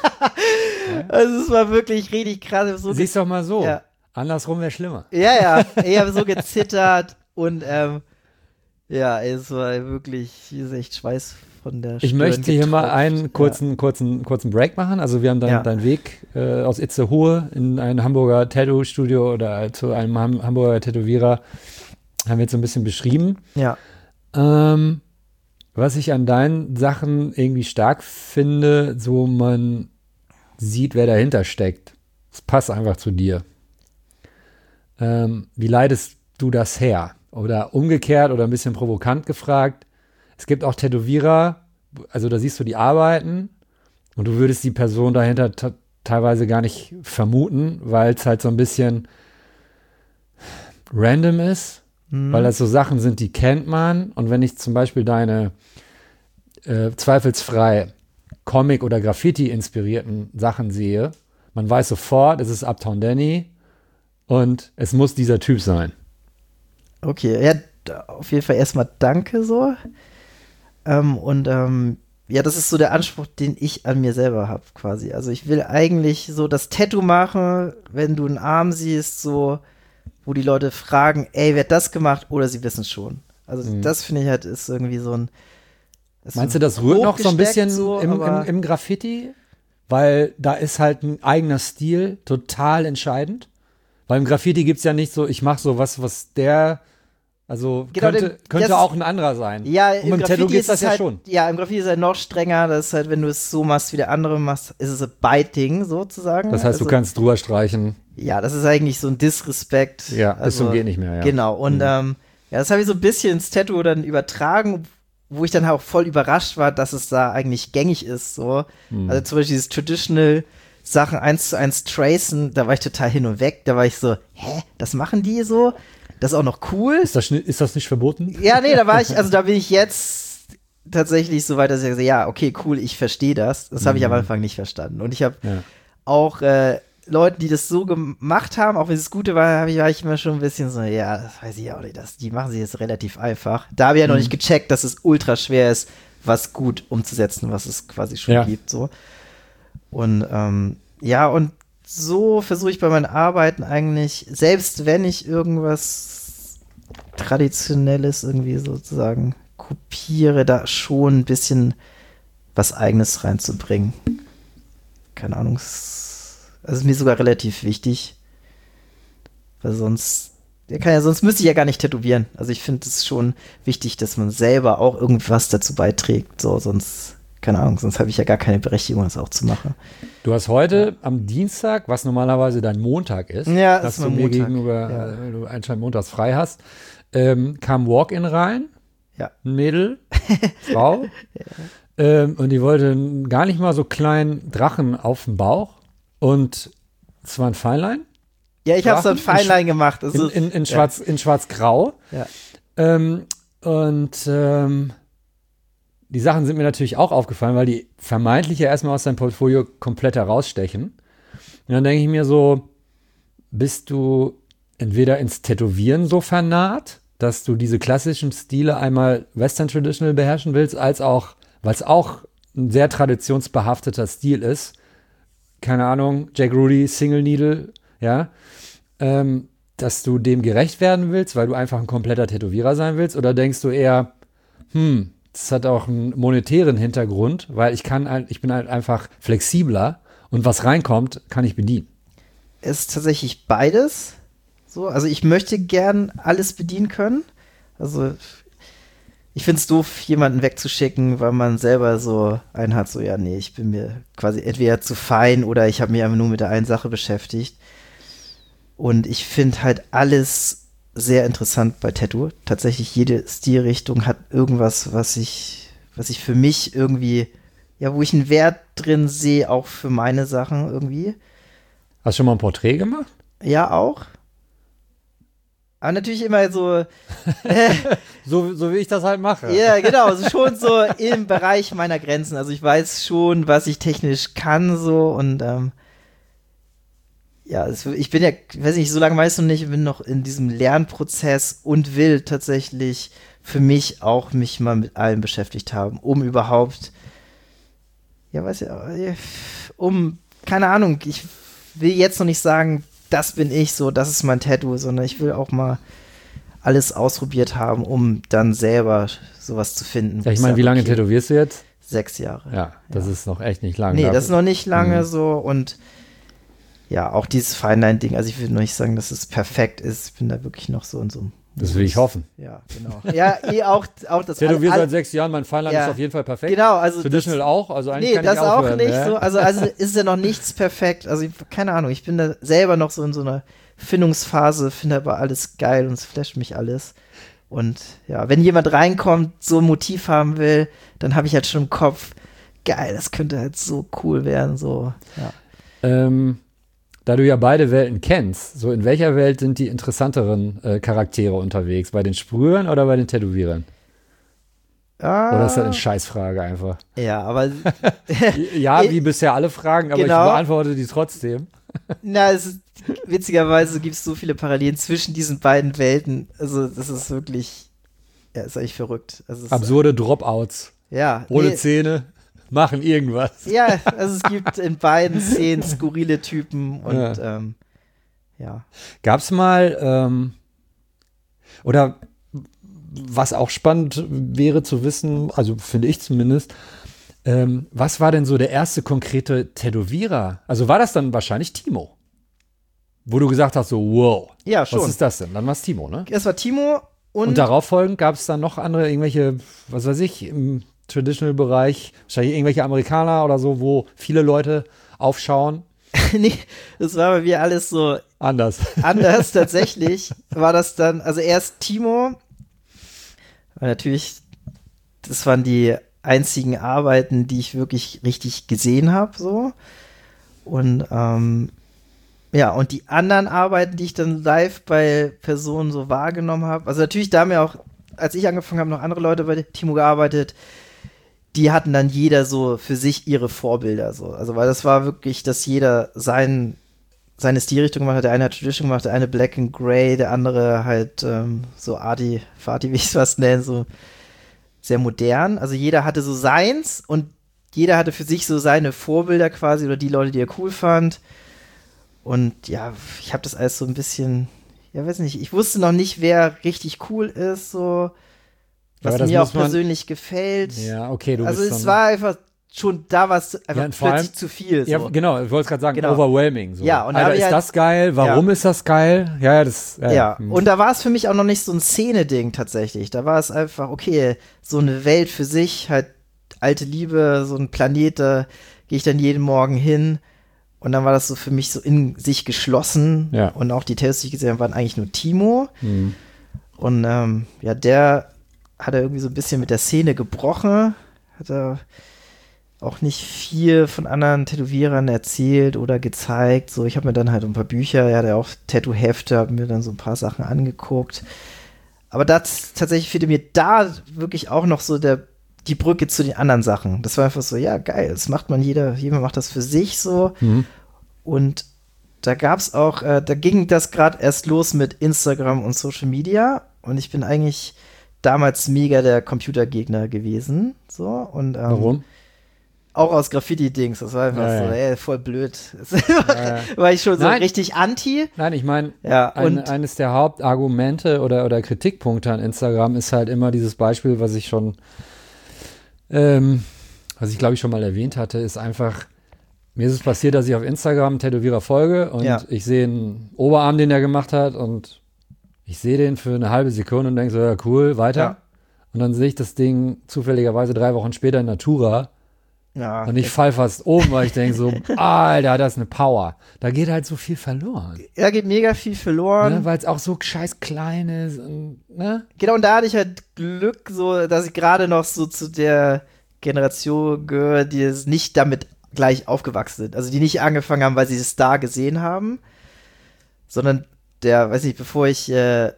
Also es war wirklich richtig krass. So Siehst doch mal so, Ja. andersrum wäre schlimmer. Ja, ich habe so gezittert und ja, es war wirklich, hier ist echt Schweiß von der Ich Stirn möchte hier mal einen getropft. kurzen Break machen. Also wir haben deinen Weg aus Itzehoe in ein Hamburger Tattoo-Studio oder zu einem Hamburger Tätowierer haben wir jetzt so ein bisschen beschrieben. Ja. Was ich an deinen Sachen irgendwie stark finde, so man sieht, wer dahinter steckt. Es passt einfach zu dir. Wie leitest du das her? Oder umgekehrt oder ein bisschen provokant gefragt. Es gibt auch Tätowierer, also da siehst du die Arbeiten und du würdest die Person dahinter teilweise gar nicht vermuten, weil es halt so ein bisschen random ist, weil das so Sachen sind, die kennt man. Und wenn ich zum Beispiel deine zweifelsfrei Comic- oder Graffiti-inspirierten Sachen sehe, man weiß sofort, es ist Uptown Danny und es muss dieser Typ sein. Okay, ja, auf jeden Fall erstmal danke so. Ja, das ist so der Anspruch, den ich an mir selber habe quasi. Also ich will eigentlich so das Tattoo machen, wenn du einen Arm siehst, so, wo die Leute fragen, ey, wer hat das gemacht? Oder sie wissen es schon. Also das finde ich halt ist irgendwie so ein Meinst du, das rührt noch so ein bisschen so, im Graffiti? Weil da ist halt ein eigener Stil total entscheidend. Weil im Graffiti gibt es ja nicht so, ich mache so was der, also Genau, könnte auch ein anderer sein. Ja, und im Tattoo gibt es das ja halt, schon. Ja, im Graffiti ist es halt noch strenger. Das ist halt, wenn du es so machst, wie der andere machst, ist es ein Biting sozusagen. Das heißt, du kannst drüber streichen. Ja, das ist eigentlich so ein Disrespect. Ja, bis zum geht nicht mehr, ja. Genau, und ja, das habe ich so ein bisschen ins Tattoo dann übertragen, wo ich dann auch voll überrascht war, dass es da eigentlich gängig ist. So. Also zum Beispiel dieses Traditional Sachen 1:1 tracen, da war ich total hin und weg. Da war ich so, hä, das machen die so? Das ist auch noch cool. Ist das nicht verboten? Ja, nee, da bin ich jetzt tatsächlich so weit, dass ich sage, ja, okay, cool, ich verstehe das. Das habe ich am Anfang nicht verstanden. Und ich habe auch Leuten, die das so gemacht haben, auch wenn es das Gute war, war ich immer schon ein bisschen so, ja, das weiß ich auch nicht, die machen sie jetzt relativ einfach. Da habe ich ja noch nicht gecheckt, dass es ultra schwer ist, was gut umzusetzen, was es quasi schon gibt, so. Und und so versuche ich bei meinen Arbeiten eigentlich, selbst wenn ich irgendwas Traditionelles irgendwie sozusagen kopiere, da schon ein bisschen was Eigenes reinzubringen. Keine Ahnung, also ist mir sogar relativ wichtig, weil sonst sonst müsste ich ja gar nicht tätowieren. Also ich finde es schon wichtig, dass man selber auch irgendwas dazu beiträgt. So, sonst, keine Ahnung, sonst habe ich ja gar keine Berechtigung, das auch zu machen. Du hast heute am Dienstag, was normalerweise dein Montag ist, Ja, dass ist du mein mir Montag. gegenüber, du anscheinend montags frei hast, kam Walk-in rein, Ja. ein Mädel, Frau, und die wollte gar nicht mal so kleinen Drachen auf dem Bauch und es war ein Feinlein. Ja, ich habe so ein Feinlein gemacht. Also, In schwarz-grau. Ja. Die Sachen sind mir natürlich auch aufgefallen, weil die vermeintlich ja erstmal aus deinem Portfolio komplett herausstechen. Und dann denke ich mir so, bist du entweder ins Tätowieren so vernarrt, dass du diese klassischen Stile einmal Western Traditional beherrschen willst, als auch, weil es auch ein sehr traditionsbehafteter Stil ist. Keine Ahnung, Jack Rudy, Single Needle, ja, dass du dem gerecht werden willst, weil du einfach ein kompletter Tätowierer sein willst, oder denkst du eher, das hat auch einen monetären Hintergrund, weil ich bin halt einfach flexibler und was reinkommt, kann ich bedienen. Es ist tatsächlich beides. So, also ich möchte gern alles bedienen können. Also ich finde es doof, jemanden wegzuschicken, weil man selber so einen hat, so ja, nee, ich bin mir quasi entweder zu fein oder ich habe mich einfach nur mit der einen Sache beschäftigt. Und ich finde halt alles sehr interessant bei Tattoo. Tatsächlich jede Stilrichtung hat irgendwas, was ich für mich irgendwie, ja, wo ich einen Wert drin sehe, auch für meine Sachen irgendwie. Hast du schon mal ein Porträt gemacht? Ja, auch. Aber natürlich immer so. So wie ich das halt mache. Ja, genau, also schon so im Bereich meiner Grenzen. Also ich weiß schon, was ich technisch kann, so, und ja, ich bin ja, weiß nicht, so lange weißt du nicht, ich bin noch in diesem Lernprozess und will tatsächlich für mich auch mich mal mit allem beschäftigt haben, um überhaupt, ja, weiß ja, keine Ahnung, ich will jetzt noch nicht sagen, das bin ich, so, das ist mein Tattoo, sondern ich will auch mal alles ausprobiert haben, um dann selber sowas zu finden. Ja, ich meine, wie lange tätowierst du jetzt? 6 Jahre. Ja, das ist noch echt nicht lange. Nee, das ist noch nicht lange so, und ja, auch dieses Feinlein-Ding, also ich will noch nicht sagen, dass es perfekt ist, ich bin da wirklich noch so in so einem Das will ich hoffen. Ja, genau. Ja, auch das Tätowier seit 6 Jahren, mein Feinlein ist auf jeden Fall perfekt. Genau, also Traditional auch, also eigentlich kann das ich aufhören, auch nicht ne? so, also ist ja noch nichts perfekt, also keine Ahnung, ich bin da selber noch so in so einer Findungsphase, finde aber alles geil und es flasht mich alles. Und ja, wenn jemand reinkommt, so ein Motiv haben will, dann habe ich halt schon im Kopf, geil, das könnte halt so cool werden, so, ja. Da du ja beide Welten kennst, so in welcher Welt sind die interessanteren Charaktere unterwegs? Bei den Sprühern oder bei den Tätowierern? Oder ist das eine Scheißfrage einfach? Ja, aber ja, wie bisher alle Fragen, aber genau. Ich beantworte die trotzdem. Na, witzigerweise gibt es so viele Parallelen zwischen diesen beiden Welten. Also das ist wirklich, ja, ist eigentlich verrückt. Also absurde Dropouts. Ja. Ohne Zähne, machen irgendwas. Ja, also es gibt in beiden Szenen skurrile Typen und ja. Gab's mal, oder was auch spannend wäre zu wissen, also finde ich zumindest, was war denn so der erste konkrete Tätowierer? Also war das dann wahrscheinlich Timo? Wo du gesagt hast, so wow, ja, schon. Was ist das denn? Dann war es Timo, ne? Es war Timo und darauf folgend gab es dann noch andere, irgendwelche, was weiß ich, im Traditional-Bereich, wahrscheinlich irgendwelche Amerikaner oder so, wo viele Leute aufschauen. Nee, das war bei mir alles so anders tatsächlich war das dann, also erst Timo, weil natürlich, das waren die einzigen Arbeiten, die ich wirklich richtig gesehen habe, so. Und ja, und die anderen Arbeiten, die ich dann live bei Personen so wahrgenommen habe, also natürlich, da haben ja auch, als ich angefangen habe, noch andere Leute bei Timo gearbeitet, die hatten dann jeder so für sich ihre Vorbilder, so. Also, weil das war wirklich, dass jeder seine Stilrichtung gemacht hat. Der eine hat Tradition gemacht, der eine Black and Grey, der andere halt so Arty, wie ich es fast nenne, so sehr modern. Also jeder hatte so seins und jeder hatte für sich so seine Vorbilder quasi oder die Leute, die er cool fand. Und ja, ich habe das alles so ein bisschen, ja, weiß nicht, ich wusste noch nicht, wer richtig cool ist, so, was mir auch persönlich gefällt. Ja, okay, also es war einfach schon da war es einfach und vor plötzlich allem, zu viel. So. Ja, genau, ich wollte es gerade sagen, Genau. overwhelming. So. Ja, und da Alter, hab ich ist halt- das geil? Warum ist das geil? Ja. Und da war es für mich auch noch nicht so ein Szene-Ding tatsächlich. Da war es einfach, okay, so eine Welt für sich, halt alte Liebe, so ein Planet, da gehe ich dann jeden Morgen hin. Und dann war das so für mich so in sich geschlossen. Ja. Und auch die Tests, die ich gesehen habe, waren eigentlich nur Timo. Mhm. Und der hat er irgendwie so ein bisschen mit der Szene gebrochen. Hat er auch nicht viel von anderen Tätowierern erzählt oder gezeigt. So, ich habe mir dann halt ein paar Bücher, er hat ja auch Tattoo-Hefte, habe mir dann so ein paar Sachen angeguckt. Aber das tatsächlich fehlte mir da wirklich auch noch so die Brücke zu den anderen Sachen. Das war einfach so, ja, geil, das macht man jemand macht das für sich so. Mhm. Und da gab's auch, da ging das gerade erst los mit Instagram und Social Media. Und ich bin eigentlich damals mega der Computergegner gewesen. So, und Warum? auch aus Graffiti-Dings, das war einfach Ja, so, ja. voll blöd. War ich schon so Nein. richtig anti. Nein, ich meine, Ja, und eines der Hauptargumente oder Kritikpunkte an Instagram ist halt immer dieses Beispiel, was ich glaube ich schon mal erwähnt hatte, ist einfach, mir ist es passiert, dass ich auf Instagram einen Tätowierer folge und ich sehe einen Oberarm, den er gemacht hat und ich sehe den für eine halbe Sekunde und denke so, ja cool, weiter. Ja. Und dann sehe ich das Ding zufälligerweise 3 Wochen später in Natura. ja, Und ich fall fast um, weil ich denke so, Alter, das ist eine Power. Da geht halt so viel verloren. er geht mega viel verloren. Ne? Weil es auch so scheiß klein ist. Und, ne? Genau, und da hatte ich halt Glück, so, dass ich gerade noch so zu der Generation gehöre, die es nicht damit gleich aufgewachsen sind. Also die nicht angefangen haben, weil sie es da gesehen haben, sondern weiß nicht, bevor ich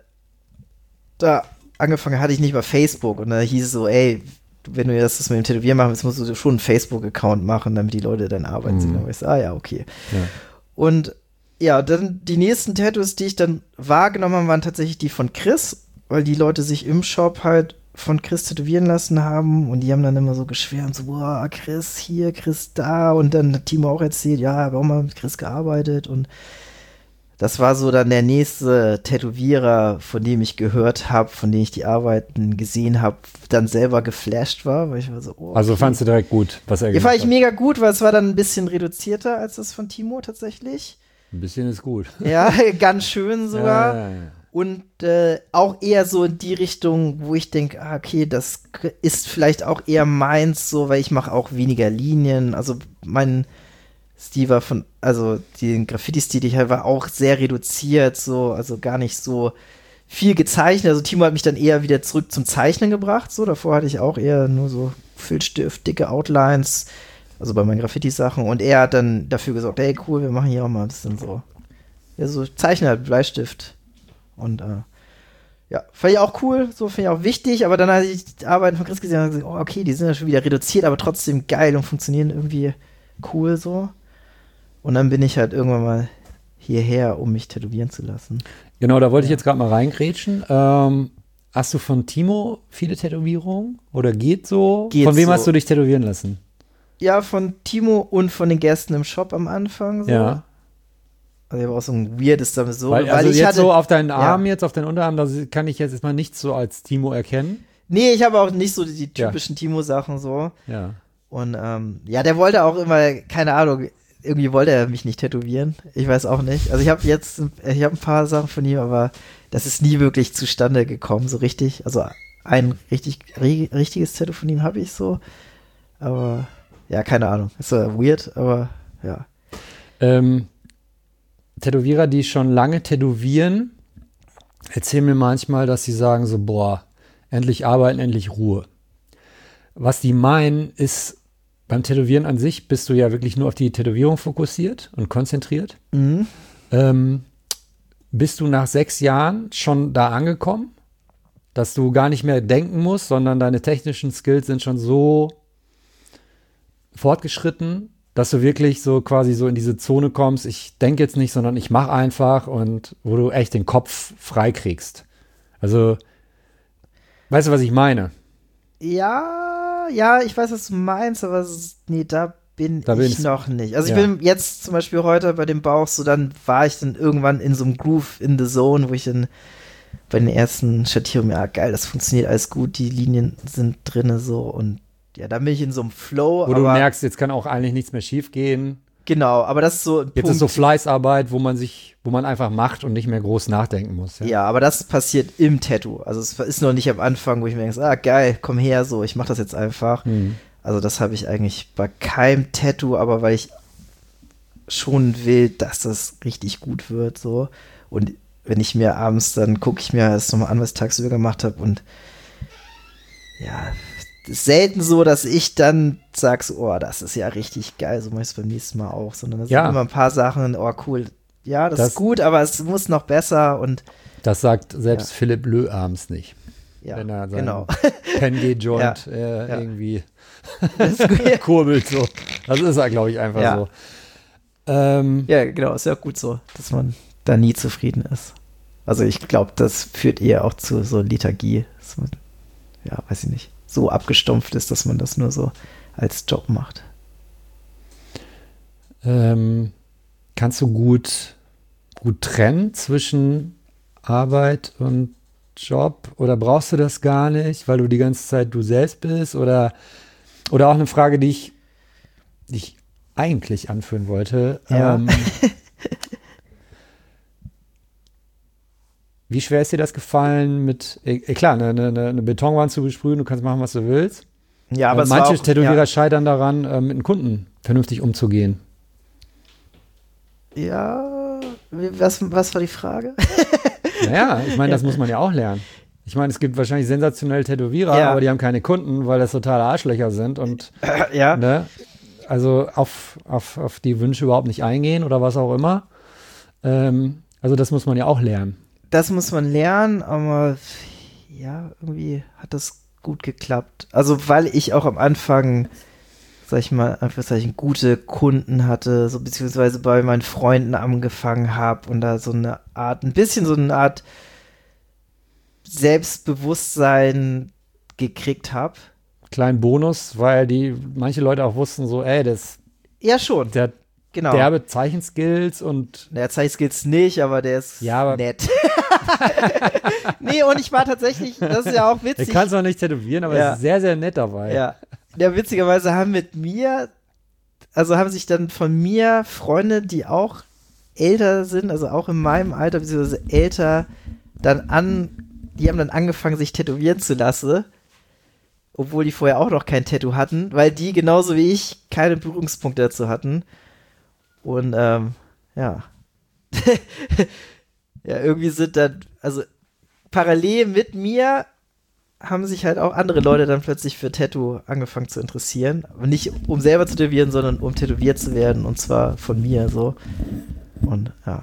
da angefangen hatte, ich nicht mal Facebook. Und da hieß es so, ey, wenn du das mit dem Tätowieren machen willst, musst du schon einen Facebook-Account machen, damit die Leute deine Arbeit sehen. Und ich so, ja, okay. Ja. Und ja, dann die nächsten Tattoos, die ich dann wahrgenommen habe, waren tatsächlich die von Chris, weil die Leute sich im Shop halt von Chris tätowieren lassen haben und die haben dann immer so geschwärmt, so, boah, Chris hier, Chris da, und dann hat Timo auch erzählt, ja, warum hat mit Chris gearbeitet, und das war so dann der nächste Tätowierer, von dem ich gehört habe, von dem ich die Arbeiten gesehen habe, dann selber geflasht war, weil ich war so, oh, okay. Also fandst du direkt gut, was er Ja, gemacht fand ich hat? mega gut, weil es war dann ein bisschen reduzierter als das von Timo tatsächlich. Ein bisschen ist gut. Ja, ganz schön sogar. Ja. Und auch eher so in die Richtung, wo ich denke, okay, das ist vielleicht auch eher meins, so, weil ich mache auch weniger Linien. Also mein Stil war den Graffiti-Stil, den ich halt war auch sehr reduziert, so, also gar nicht so viel gezeichnet. Also Timo hat mich dann eher wieder zurück zum Zeichnen gebracht, so. Davor hatte ich auch eher nur so Filzstift, dicke Outlines, also bei meinen Graffiti-Sachen. Und er hat dann dafür gesorgt, hey, cool, wir machen hier auch mal ein bisschen so, ja, so Zeichnen halt, Bleistift. Und ja, fand ich auch cool, so finde ich auch wichtig, aber dann, als ich die Arbeiten von Chris gesehen habe, gesagt, oh, okay, die sind ja schon wieder reduziert, aber trotzdem geil und funktionieren irgendwie cool so. Und dann bin ich halt irgendwann mal hierher, um mich tätowieren zu lassen. Genau, da wollte ich jetzt gerade mal reingrätschen. Hast du von Timo viele Tätowierungen? Oder geht so? Geht von wem so. hast du dich tätowieren lassen? Ja, von Timo und von den Gästen im Shop am Anfang so. Ja. Also ich habe auch so ein weirdes damit so. Weil also ich jetzt hatte, so auf deinen Arm, jetzt auf deinen Unterarm, da kann ich jetzt erstmal nichts so als Timo erkennen. Nee, ich habe auch nicht so die typischen Timo-Sachen so. Ja. Und ja, der wollte auch immer, keine Ahnung, irgendwie wollte er mich nicht tätowieren. Ich weiß auch nicht. Also ich habe ein paar Sachen von ihm, aber das ist nie wirklich zustande gekommen, so richtig. Also ein richtiges Tattoo von ihm habe ich so. Aber ja, keine Ahnung. Ist so weird, aber ja. Tätowierer, die schon lange tätowieren, erzählen mir manchmal, dass sie sagen so, boah, endlich arbeiten, endlich Ruhe. Was die meinen, ist, beim Tätowieren an sich bist du ja wirklich nur auf die Tätowierung fokussiert und konzentriert. Mhm. Bist du nach 6 Jahren schon da angekommen, dass du gar nicht mehr denken musst, sondern deine technischen Skills sind schon so fortgeschritten, dass du wirklich so quasi so in diese Zone kommst, ich denke jetzt nicht, sondern ich mache einfach, und wo du echt den Kopf frei kriegst. Also, weißt du, was ich meine? Ja, ich weiß, was du meinst, aber nee, da bin ich noch nicht. Also ich ja. bin jetzt zum Beispiel heute bei dem Bauch, so dann war ich dann irgendwann in so einem Groove in the Zone, wo ich dann bei den ersten Schattierungen, ja geil, das funktioniert alles gut, die Linien sind drinne so, und ja, dann bin ich in so einem Flow. Wo du merkst, jetzt kann auch eigentlich nichts mehr schief gehen. Genau, aber das ist so ein Jetzt Punkt. ist so Fleißarbeit, wo man einfach macht und nicht mehr groß nachdenken muss. Ja, aber das passiert im Tattoo. Also es ist noch nicht am Anfang, wo ich mir denke, geil, komm her, so, ich mach das jetzt einfach. Also das habe ich eigentlich bei keinem Tattoo, aber weil ich schon will, dass das richtig gut wird, so. Und wenn ich mir abends, dann gucke ich mir das nochmal an, was ich tagsüber gemacht habe und ja, ist selten so, dass ich dann sage, so, das ist ja richtig geil, so mache ich es beim nächsten Mal auch, sondern das sind immer ein paar Sachen, cool, ja, das ist gut, aber es muss noch besser und das sagt selbst Philipp Lö abends nicht. Ja, wenn er seinen genau. Pen-G-Joint irgendwie kurbelt, so. Das ist er, glaube ich, einfach so. Ja, genau, ist ja gut so, dass man da nie zufrieden ist. Also ich glaube, das führt eher auch zu so Lethargie, dass man, weiß ich nicht, so abgestumpft ist, dass man das nur so als Job macht. Kannst du gut trennen zwischen Arbeit und Job oder brauchst du das gar nicht, weil du die ganze Zeit du selbst bist oder auch eine Frage, die ich eigentlich anführen wollte. Ja. Wie schwer ist dir das gefallen, mit, klar, eine Betonwand zu besprühen, du kannst machen, was du willst. Ja, aber manche Tätowierer scheitern daran, mit einem Kunden vernünftig umzugehen. Ja, was war die Frage? Naja, ich meine, das muss man ja auch lernen. Ich meine, es gibt wahrscheinlich sensationelle Tätowierer, aber die haben keine Kunden, weil das totale Arschlöcher sind und ne, also auf die Wünsche überhaupt nicht eingehen oder was auch immer. Also das muss man ja auch lernen. Das muss man lernen, aber ja, irgendwie hat das gut geklappt. Also weil ich auch am Anfang, sag ich mal, Anführungszeichen, gute Kunden hatte, so beziehungsweise bei meinen Freunden angefangen habe und da so eine Art Selbstbewusstsein gekriegt habe. Kleinen Bonus, weil manche Leute auch wussten so, das ja schon. Der genau. derbe Zeichenskills und der Zeichenskills nicht, aber der ist nett. Nee, und ich war tatsächlich, das ist ja auch witzig. Der kann es auch nicht tätowieren, aber er ist sehr, sehr nett dabei. Ja, witzigerweise haben sich dann von mir Freunde, die auch älter sind, also auch in meinem Alter, beziehungsweise älter, die haben dann angefangen, sich tätowieren zu lassen, obwohl die vorher auch noch kein Tattoo hatten, weil die genauso wie ich keine Berührungspunkte dazu hatten. Und ja, irgendwie sind dann, also parallel mit mir haben sich halt auch andere Leute dann plötzlich für Tattoo angefangen zu interessieren. Aber nicht um selber zu tätowieren, sondern um tätowiert zu werden, und zwar von mir so. Und ja.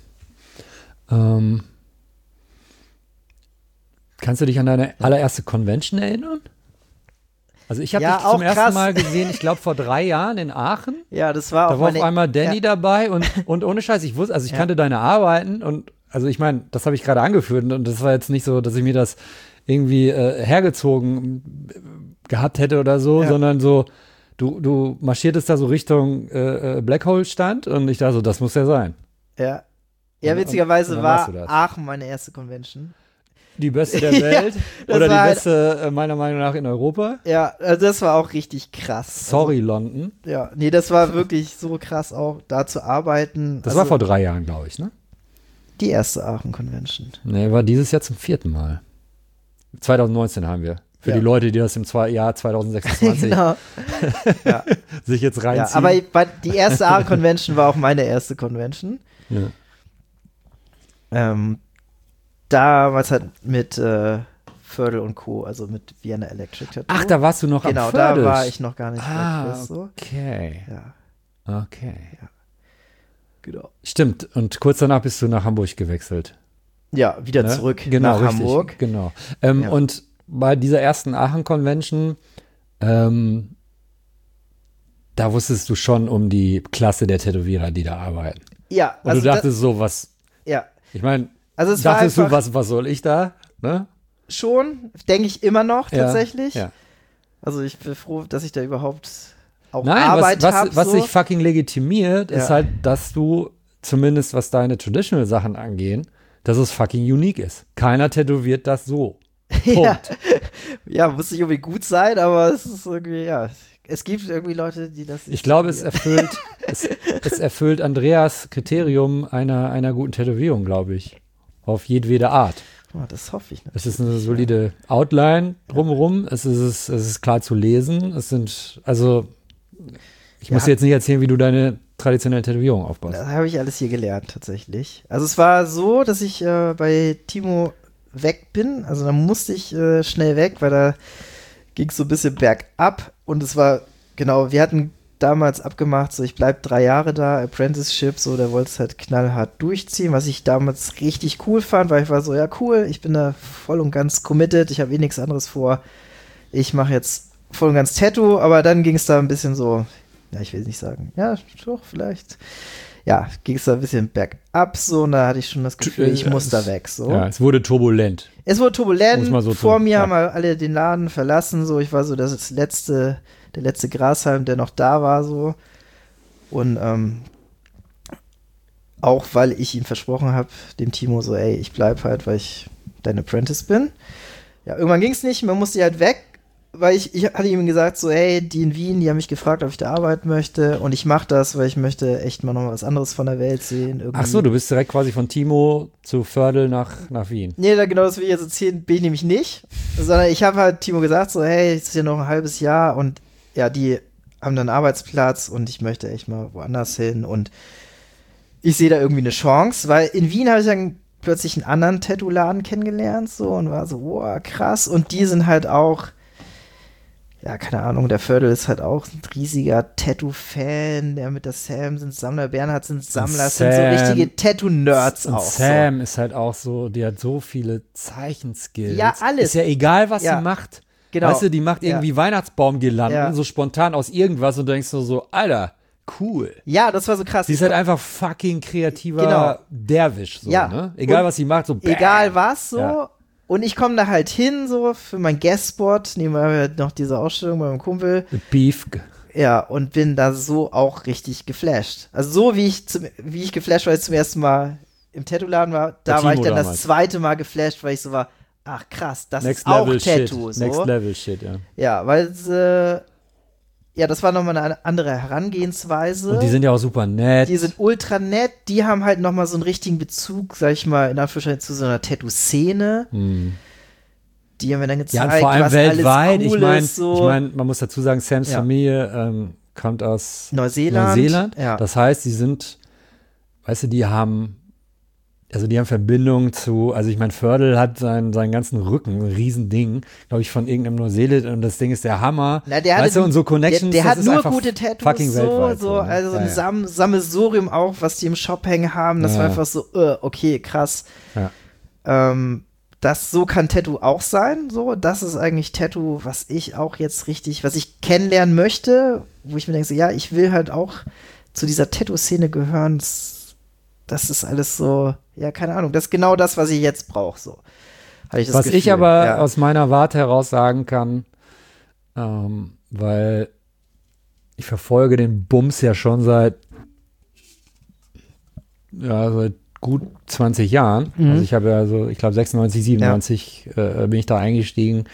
Kannst du dich an deine allererste Convention erinnern? Also ich habe dich zum ersten Mal gesehen, ich glaube vor 3 Jahren in Aachen. Ja, das war auch Da war auf einmal Danny dabei und ohne Scheiß, ich wusste, also ich kannte deine Arbeiten und also ich meine, das habe ich gerade angeführt und das war jetzt nicht so, dass ich mir das irgendwie hergezogen gehabt hätte oder so, sondern so, du marschiertest da so Richtung Blackhole-Stand und ich dachte so, das muss ja sein. Ja, witzigerweise war Aachen meine erste Convention. Die beste der Welt oder die beste meiner Meinung nach in Europa. Ja, also das war auch richtig krass. Sorry, London. Ja, nee, das war wirklich so krass auch, da zu arbeiten. Das war vor 3 Jahren, glaube ich, ne? Die erste Aachen-Convention. Nee, war dieses Jahr zum 4. Mal. 2019 haben wir. Für die Leute, die das im Jahr 2026 genau. sich jetzt reinziehen. Ja, aber die erste Aachen-Convention war auch meine erste Convention. Ja. Damals halt mit Fördel und Co., also mit Vienna Electric Tattoo. Ach, da warst du noch am Fördel. Genau, da war ich noch gar nicht weg. So. Okay. Ja. Okay. Ja. Genau. Stimmt, und kurz danach bist du nach Hamburg gewechselt. Ja, wieder zurück nach richtig, Hamburg. Genau. Und bei dieser ersten Aachen-Convention, da wusstest du schon um die Klasse der Tätowierer, die da arbeiten. Ja. Und du dachtest so, was, ich meine, dachtest du, was soll ich da? Ne? Schon, denke ich immer noch tatsächlich. Ja. Also ich bin froh, dass ich da überhaupt auch Arbeit habe. Was sich fucking legitimiert, ist halt, dass du zumindest, was deine Traditional-Sachen angehen, dass es fucking unique ist. Keiner tätowiert das so. Punkt. Ja, muss nicht irgendwie gut sein, aber es ist irgendwie, ja. Es gibt irgendwie Leute, die das. Ich glaube, es erfüllt Andreas Kriterium einer guten Tätowierung, glaube ich. Auf jedwede Art. Oh, das hoffe ich natürlich. Es ist eine solide Outline drumherum. Es ist klar zu lesen. Ich muss dir jetzt nicht erzählen, wie du deine traditionelle Tätowierung aufbaust. Das habe ich alles hier gelernt, tatsächlich. Also es war so, dass ich bei Timo weg bin. Also da musste ich schnell weg, weil da ging es so ein bisschen bergab. Und es war, genau, wir hatten damals abgemacht, so ich bleibe 3 Jahre da, Apprenticeship, so, der wollte es halt knallhart durchziehen, was ich damals richtig cool fand, weil ich war so, ja cool, ich bin da voll und ganz committed, ich habe eh nichts anderes vor. Ich mache jetzt voll und ganz Tattoo, aber dann ging es da ein bisschen so, ja, ich will nicht sagen, ja, doch, vielleicht. Ja, ging es da ein bisschen bergab so und da hatte ich schon das Gefühl, ich muss da weg. So. Ja, es wurde turbulent. Es wurde turbulent. So Vor mir haben alle den Laden verlassen. So, ich war so der letzte Grashalm, der noch da war. So. Und auch weil ich ihm versprochen habe, dem Timo so, ey, ich bleib halt, weil ich dein Apprentice bin. Ja, irgendwann ging es nicht, man musste halt weg. Weil ich hatte ihm gesagt, so, hey, die in Wien, die haben mich gefragt, ob ich da arbeiten möchte. Und ich mache das, weil ich möchte echt mal noch was anderes von der Welt sehen. Irgendwie. Ach so, du bist direkt quasi von Timo zu Fördel nach Wien. Nee, genau das will ich jetzt erzählen, bin ich nämlich nicht. Sondern ich habe halt Timo gesagt, so, hey, es ist ja noch ein halbes Jahr. Und ja, die haben dann einen Arbeitsplatz und ich möchte echt mal woanders hin. Und ich sehe da irgendwie eine Chance, weil in Wien habe ich dann plötzlich einen anderen Tattoo-Laden kennengelernt. So, und war so, wow, krass. Und die sind halt auch, ja, keine Ahnung, der Fördel ist halt auch ein riesiger Tattoo-Fan, der mit der Sam sind Sammler, Bernhard sind Sammler, sind so richtige Tattoo-Nerds auch. Sam ist halt auch so, die hat so viele Zeichenskills. Ja, alles. Ist ja egal, was sie macht. Genau. Weißt du, die macht irgendwie Weihnachtsbaumgirlanden, so spontan aus irgendwas und du denkst so, Alter, cool. Ja, das war so krass. Sie ist halt einfach fucking kreativer Derwisch, so, ne? Egal, was sie macht, so bam. Egal was, so. Ja. Und ich komme da halt hin, so, für mein Guest-Spot, nehmen wir halt noch diese Ausstellung bei meinem Kumpel. Beef. Ja, und bin da so auch richtig geflasht. Also so, wie ich geflasht war, als ich zum ersten Mal im Tattoo-Laden war, da war ich dann das zweite Mal geflasht, weil ich so war, ach krass, das ist auch Tattoo. So. Next Level Shit, ja. Ja, weil ja, das war nochmal eine andere Herangehensweise. Und die sind ja auch super nett. Die sind ultra nett. Die haben halt nochmal so einen richtigen Bezug, sag ich mal, in Anführungszeichen zu so einer Tattoo-Szene. Die haben mir dann gezeigt, ja, vor allem was weltweit. Alles cool ist. So. Ich meine, man muss dazu sagen, Sams Familie kommt aus Neuseeland. Ja. Das heißt, die sind, weißt du, die haben Verbindung zu, also ich meine, Fördel hat seinen ganzen Rücken, ein Riesending, glaube ich, von irgendeinem Neuseeland und das Ding ist der Hammer. Na, weißt du, und so Connections, der hat ist nur gute Tattoos, fucking weltweit. So, also ein Sammelsurium auch, was die im Shop hängen haben, das war einfach so, okay, krass. Ja. So kann Tattoo auch sein, so, das ist eigentlich Tattoo, was ich auch jetzt was ich kennenlernen möchte, wo ich mir denke, so, ja, ich will halt auch zu dieser Tattoo-Szene gehören, das ist alles so, ja, keine Ahnung, das ist genau das, was ich jetzt brauche, so. Was Gefühl. Ich aber aus meiner Warte heraus sagen kann, weil ich verfolge den Bums ja schon seit gut 20 Jahren. Also ich habe ja so, ich glaube 96, 97 bin ich da eingestiegen.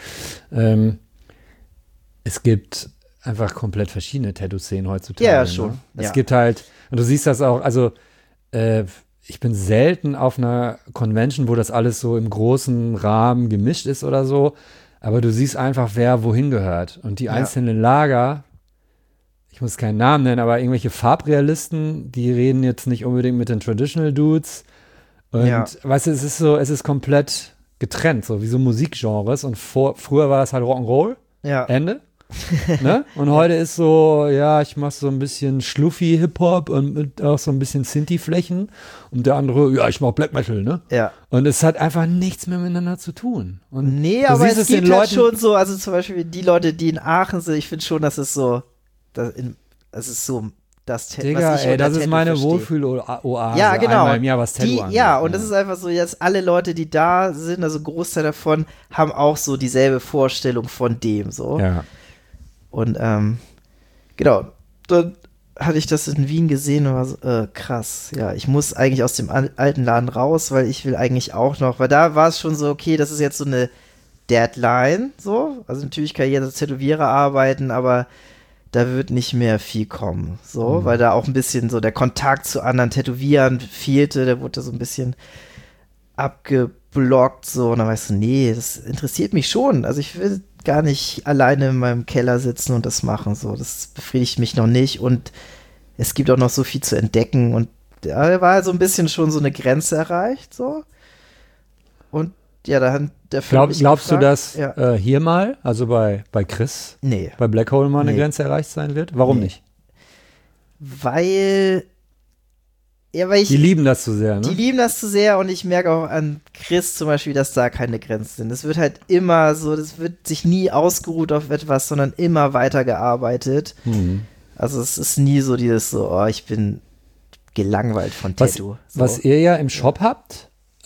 Es gibt einfach komplett verschiedene Tattoo-Szenen heutzutage. Ja, schon. Ne? Es gibt halt, und du siehst das auch, also ich bin selten auf einer Convention, wo das alles so im großen Rahmen gemischt ist oder so, aber du siehst einfach, wer wohin gehört. Und die einzelnen Lager, ich muss keinen Namen nennen, aber irgendwelche Farbrealisten, die reden jetzt nicht unbedingt mit den Traditional Dudes. Und weißt du, es ist komplett getrennt, so wie so Musikgenres. Und früher war das halt Rock'n'Roll, Ende. Ne? Und heute ist so, ja, ich mache so ein bisschen Schluffi Hip-Hop und mit auch so ein bisschen Sinti-Flächen. Und der andere, ja, ich mache Black Metal, ne? Ja. Und es hat einfach nichts mehr miteinander zu tun. Und nee, aber es gibt halt schon so, also zum Beispiel die Leute, die in Aachen sind, ich finde schon, dass es so, das ist so das Digga, was ich das ist Tattoo meine verstehe. Wohlfühl-Oase. Ja, genau. Einmal im Jahr was Tattoo angeht. Ja, und das ist einfach so, jetzt alle Leute, die da sind, also ein Großteil davon, haben auch so dieselbe Vorstellung von dem, so. Ja. Und genau, dann hatte ich das in Wien gesehen und war so, krass, ja, ich muss eigentlich aus dem alten Laden raus, weil ich will eigentlich auch noch, weil da war es schon so, okay, das ist jetzt so eine Deadline, so. Also natürlich kann jeder als Tätowierer arbeiten, aber da wird nicht mehr viel kommen, so, weil da auch ein bisschen so der Kontakt zu anderen Tätowierern fehlte, der wurde so ein bisschen abgeblockt, so, und dann weißt du, nee, das interessiert mich schon, also ich will gar nicht alleine in meinem Keller sitzen und das machen, so, das befriedigt mich noch nicht und es gibt auch noch so viel zu entdecken und da war so ein bisschen schon so eine Grenze erreicht, so, und ja, da hat der Film mich Glaubst du, gefragt, dass hier mal, also bei Chris, nee, bei Black Hole mal eine Nee. Grenze erreicht sein wird? Warum Nee. nicht? weil ich Die lieben das zu sehr, Die ne? lieben das zu sehr und ich merke auch an Chris zum Beispiel, dass da keine Grenzen sind. Es wird halt immer so, das wird sich nie ausgeruht auf etwas, sondern immer weitergearbeitet. Mhm. Also es ist nie so dieses so, oh, ich bin gelangweilt von Tattoo. So. Was ihr ja im Shop habt,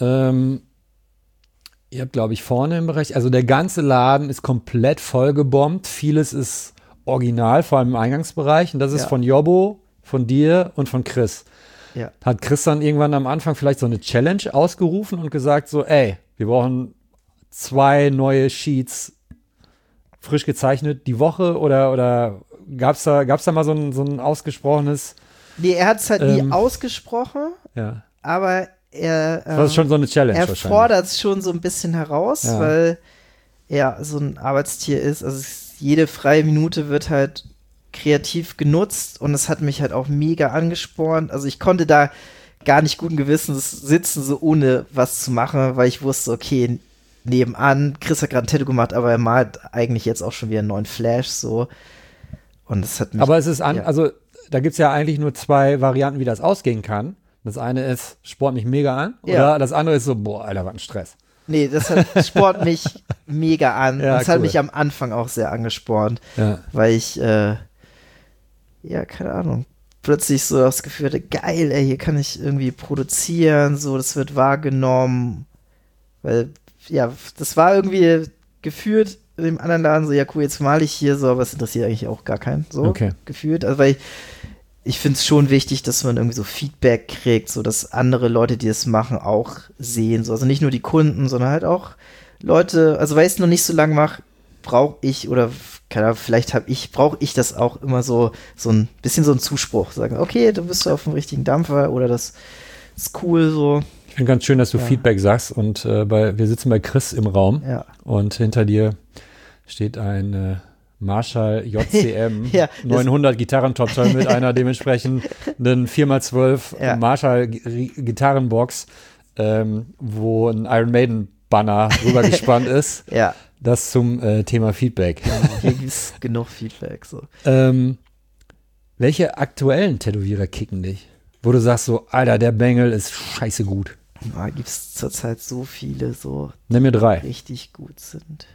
ihr habt, glaube ich, vorne im Bereich, also der ganze Laden ist komplett vollgebombt. Vieles ist original, vor allem im Eingangsbereich. Und das ist Ja. von Jobbo, von dir und von Chris. Ja. Hat Chris dann irgendwann am Anfang vielleicht so eine Challenge ausgerufen und gesagt so, ey, wir brauchen 2 neue Sheets frisch gezeichnet die Woche oder gab's da mal so ein ausgesprochenes, Nee, er hat es halt nie Ähm, ausgesprochen, ja, aber er das ist schon so eine Challenge er wahrscheinlich. fordert es schon so ein bisschen heraus, Ja. weil er so ein Arbeitstier ist. Also jede freie Minute wird halt kreativ genutzt und es hat mich halt auch mega angespornt. Also ich konnte da gar nicht guten Gewissens sitzen, so ohne was zu machen, weil ich wusste, okay, nebenan, Chris hat gerade ein Tattoo gemacht, aber er malt eigentlich jetzt auch schon wieder einen neuen Flash, so. Und das hat mich. Aber es ist ja. also da gibt es ja eigentlich nur 2 Varianten, wie das ausgehen kann. Das eine ist, sport mich mega an, Ja. oder das andere ist so, boah, Alter, was ein Stress. Nee, das hat Sport mich mega an. Ja, Und es hat cool. mich am Anfang auch sehr angespornt, Ja. weil ich, ja, keine Ahnung, plötzlich so das Gefühl hatte, geil, ey, hier kann ich irgendwie produzieren, so, das wird wahrgenommen. Weil, ja, das war irgendwie gefühlt in dem anderen Laden so, ja cool, jetzt male ich hier so, aber es interessiert eigentlich auch gar keinen, so, Okay. gefühlt. Also, weil ich finde es schon wichtig, dass man irgendwie so Feedback kriegt, so dass andere Leute, die es machen, auch sehen. So. Also nicht nur die Kunden, sondern halt auch Leute, also weil ich es noch nicht so lange mache, brauche ich oder keine Ahnung, brauche ich das auch immer so ein bisschen so ein Zuspruch. Sagen, okay, du bist auf dem richtigen Dampfer oder das ist cool so. Ich finde ganz schön, dass du Ja. Feedback sagst und wir sitzen bei Chris im Raum Ja. und hinter dir steht ein Marshall JCM Ja, 900 Gitarrentopteil mit einer dementsprechenden 4x12 Ja. Marshall Gitarrenbox, wo ein Iron Maiden Banner drüber gespannt ist. Ja, Das zum Thema Feedback. hier gibt es genug Feedback. So. Welche aktuellen Tätowierer kicken dich? Wo du sagst so, Alter, der Bengel ist scheiße gut. Da gibt es zurzeit so viele, so Nenn mir 3. richtig gut sind.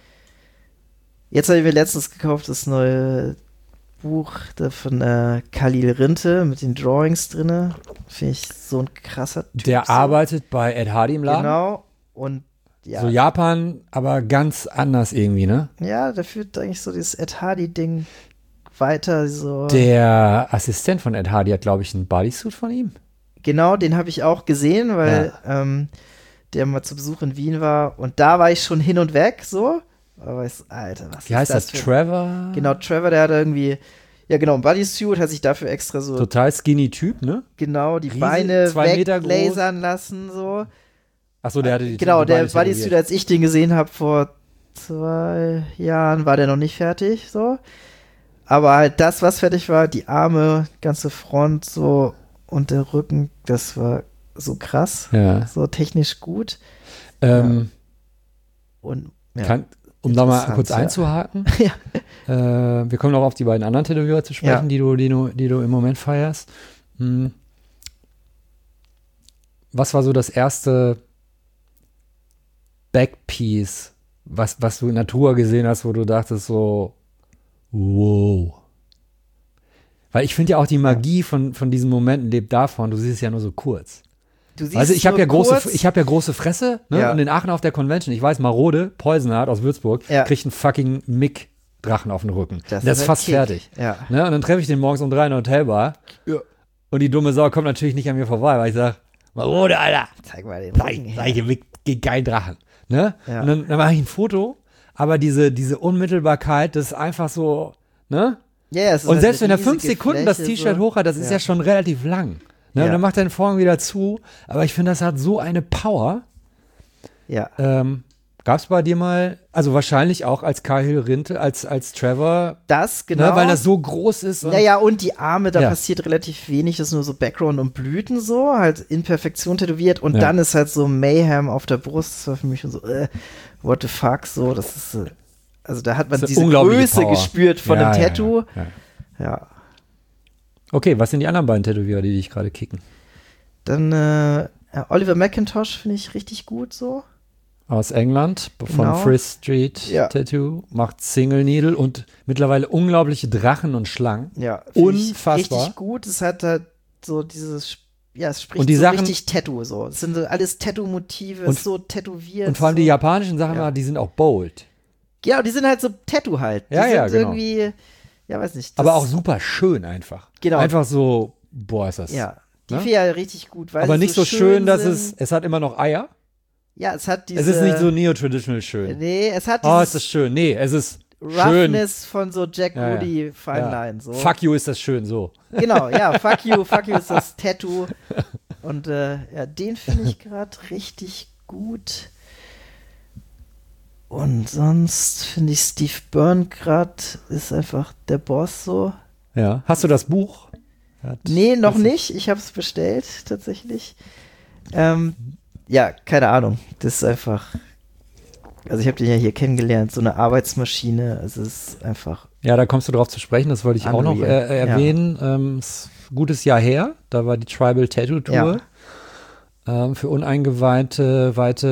Jetzt habe ich mir letztens gekauft, das neue Buch von Khalil Rinte mit den Drawings drin. Finde ich so ein krasser Typ. Der so. arbeitet bei Ed Hardy im Laden. Genau. Und ja, So Japan, aber ganz anders irgendwie, ne? ja, der führt eigentlich so dieses Ed Hardy-Ding weiter. So. Der Assistent von Ed Hardy hat, glaube ich, einen Bodysuit von ihm. Genau, den habe ich auch gesehen, weil der mal zu Besuch in Wien war. Und da war ich schon hin und weg, so. Aber ich so, Alter, was Wie heißt das? für Trevor? Genau, Trevor, der hat irgendwie, ja genau, ein Bodysuit, hat sich dafür extra so, Total skinny Typ, ne? genau, die Riesig, Beine 2 Meter groß. weglasern lassen, so. Achso, der hatte die Genau, die der Beine Bodysuit, tätowiert. als ich den gesehen habe vor 2 Jahren, war der noch nicht fertig, so. Aber halt das, was fertig war, die Arme, ganze Front, so, und der Rücken, das war so krass, Ja. so technisch gut. Und ja. um da mal Interessant, kurz ja. einzuhaken, Ja. wir kommen noch auf die beiden anderen Tätowierer zu sprechen, Ja. die du im Moment feierst. Was war so das erste Backpiece, was du in Natur gesehen hast, wo du dachtest so, wow. Weil ich finde ja auch die Magie von diesen Momenten lebt davon, du siehst es ja nur so kurz. Du siehst Also ich habe nur ja kurz- große Fresse, ne? Ja. Und in Aachen auf der Convention, ich weiß, Marode, Poisonart aus Würzburg, Ja. kriegt einen fucking Mick-Drachen auf den Rücken. Das Der ist ist ein fast Kick. fertig. Ja. Ne? Und dann treffe ich den morgens um 3 in der Hotelbar. Ja. Und die dumme Sau kommt natürlich nicht an mir vorbei, weil ich sage, Marode, Alter, Zeig mal den zeig Rücken her. dir Mick, geilen Drachen. Ne? Ja. Und dann mache ich ein Foto, aber diese Unmittelbarkeit, das ist einfach so, ne? Ja, es ist Und halt selbst wenn eine er 5 riesige Sekunden das Fläche, T-Shirt so. hoch hat, das ist ja schon relativ lang. Ne? Ja. Und dann macht er den Vorhang wieder zu. Aber ich finde, das hat so eine Power. Ja. Gab es bei dir mal, also wahrscheinlich auch als Cahill Rinte, als Trevor, Das, genau. ne, weil das so groß ist. Und Naja, und die Arme, da Ja. passiert relativ wenig, das ist nur so Background und Blüten so, halt in Perfektion tätowiert und Ja. dann ist halt so Mayhem auf der Brust, das war für mich schon so, what the fuck, so, das ist, also da hat man Das ist diese unglaubliche Größe Power. gespürt von Ja, dem ja, Tattoo. ja. Ja. Okay, was sind die anderen beiden Tätowierer, die dich gerade kicken? Dann Oliver McIntosh finde ich richtig gut so. Aus England, von Genau. Frith Street Ja. Tattoo, macht Single Needle und mittlerweile unglaubliche Drachen und Schlangen. Ja, finde ich Unfassbar. richtig gut. Es hat halt so dieses, ja, es spricht Und die so Sachen- richtig Tattoo so. Es sind so alles Tattoo-Motive, Und- ist so tätowiert. Und vor allem so. die japanischen Sachen, Ja. die sind auch bold. Ja, die sind halt so Tattoo halt. Die Ja, sind ja, genau. irgendwie, ja, weiß nicht. Aber das- auch super schön einfach. Genau. Einfach so, boah, ist das. Ja, die Ne? finde ich ja richtig gut. Weil Aber sie nicht so schön, dass sind. es hat immer noch Eier. Ja, es hat diese. Es ist nicht so neo-traditional schön. Nee, es hat Oh, ist das dieses schön. Nee, es ist schön. Roughness von so Jack Ja, ja. Rudy Fine Ja. Line. So. Fuck you ist das schön, so. Genau, ja, fuck you ist das Tattoo. Und ja, den finde ich gerade richtig gut. Und sonst finde ich Steve Byrne gerade ist einfach der Boss so. Ja. Hast du das Buch? Nee, noch nicht. Ich habe es bestellt, tatsächlich. Ja, keine Ahnung. Das ist einfach. Also, ich habe den ja hier kennengelernt, so eine Arbeitsmaschine. Es ist einfach. Ja, da kommst du drauf zu sprechen, das wollte ich auch noch Unreal. erwähnen. Ist ein gutes Jahr her, da war die Tribal Tattoo Tour. Für Uneingeweihte,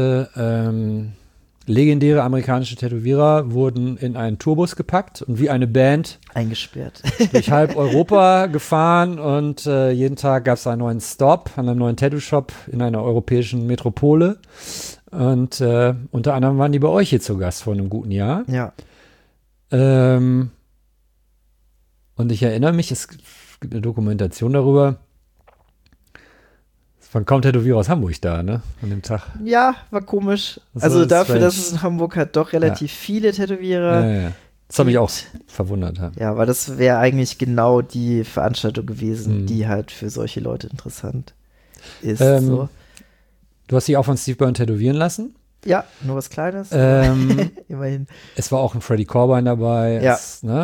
legendäre amerikanische Tätowierer wurden in einen Tourbus gepackt und wie eine Band eingesperrt. durch halb Europa gefahren und jeden Tag gab es einen neuen Stop an einem neuen Tattoo-Shop in einer europäischen Metropole. Und unter anderem waren die bei euch hier zu Gast vor einem guten Jahr. Ja. Und ich erinnere mich, es gibt eine Dokumentation darüber. Es waren kaum Tätowierer aus Hamburg da, ne? An dem Tag. Ja, war komisch. Das Also war dafür, strange. dass es in Hamburg hat doch relativ viele Tätowierer. Ja. Das hat mich auch verwundert. Ja. Ja, weil das wäre eigentlich genau die Veranstaltung gewesen, Mhm. die halt für solche Leute interessant ist. Du hast dich auch von Steve Byrne tätowieren lassen. Ja, nur was Kleines. Immerhin. Es war auch ein Freddie Corbijn dabei. Ja.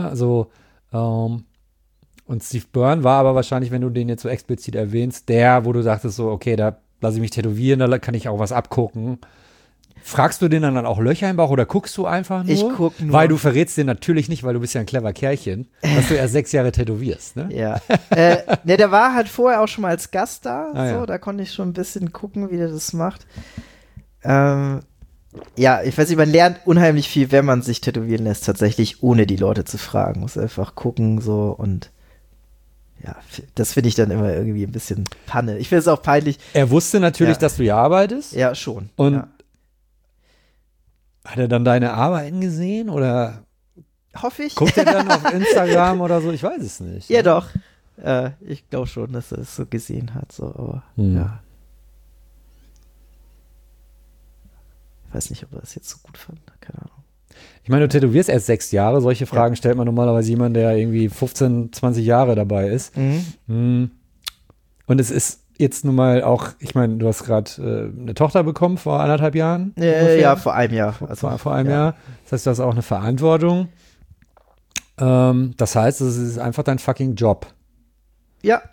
Und Steve Byrne war aber wahrscheinlich, wenn du den jetzt so explizit erwähnst, der, wo du sagtest so, okay, da lasse ich mich tätowieren, da kann ich auch was abgucken. Fragst du den dann auch Löcher im Bauch oder guckst du einfach nur? Ich guck nur. Weil du verrätst den natürlich nicht, weil du bist ja ein clever Kerlchen, dass du erst 6 Jahre tätowierst, ne? Ja. Ne, der war halt vorher auch schon mal als Gast da. Ja. Da konnte ich schon ein bisschen gucken, wie der das macht. Ja, ich weiß nicht, man lernt unheimlich viel, wenn man sich tätowieren lässt, tatsächlich, ohne die Leute zu fragen. Muss einfach gucken, so und ja, das finde ich dann immer irgendwie ein bisschen Panne. Ich finde es auch peinlich. Er wusste natürlich, Ja. dass du hier arbeitest. Ja, schon. Und ja. hat er dann deine Arbeiten gesehen oder Hoffe ich. guckt er dann auf Instagram oder so? Ich weiß es nicht. Ja, doch. Ich glaube schon, dass er es so gesehen hat. So, aber ja. Ich weiß nicht, ob er das jetzt so gut fand. Keine Ahnung. Ich meine, du tätowierst erst 6 Jahre. Solche Fragen stellt man normalerweise jemand, der irgendwie 15, 20 Jahre dabei ist. Und es ist jetzt nun mal auch, ich meine, du hast gerade eine Tochter bekommen vor 1,5 Jahren. Ja, vor einem Jahr. Vor einem Jahr. Das heißt, du hast auch eine Verantwortung. Das heißt, es ist einfach dein fucking Job. Ja.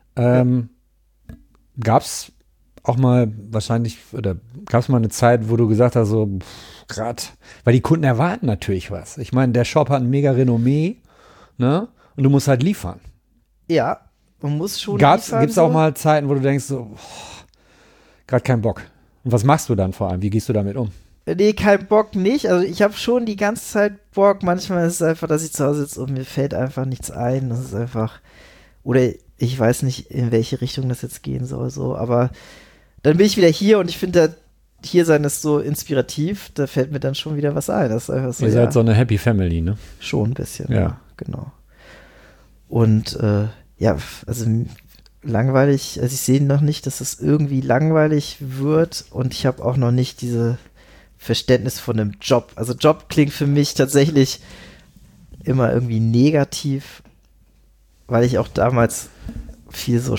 Gab es auch mal wahrscheinlich, oder gab es mal eine Zeit, wo du gesagt hast, so gerade, weil die Kunden erwarten natürlich was. Ich meine, der Shop hat ein mega Renommee, ne? Und du musst halt liefern. Ja, man muss schon Gibt es liefern, auch mal Zeiten, wo du denkst, so, gerade keinen Bock. Und was machst du dann vor allem? Wie gehst du damit um? Nee, kein Bock nicht. Also ich habe schon die ganze Zeit Bock. Manchmal ist es einfach, dass ich zu Hause sitze und mir fällt einfach nichts ein. Das ist einfach, oder ich weiß nicht, in welche Richtung das jetzt gehen soll, so. Aber dann bin ich wieder hier und ich finde, hier sein ist so inspirativ. Da fällt mir dann schon wieder was ein. Das ist einfach so, Ihr seid so eine Happy Family, ne? schon ein bisschen, Ja. genau. Und ja, also langweilig, also ich sehe noch nicht, dass es irgendwie langweilig wird und ich habe auch noch nicht diese Verständnis von einem Job. Also Job klingt für mich tatsächlich immer irgendwie negativ, weil ich auch damals viel so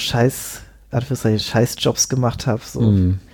Scheißjobs gemacht habe. So.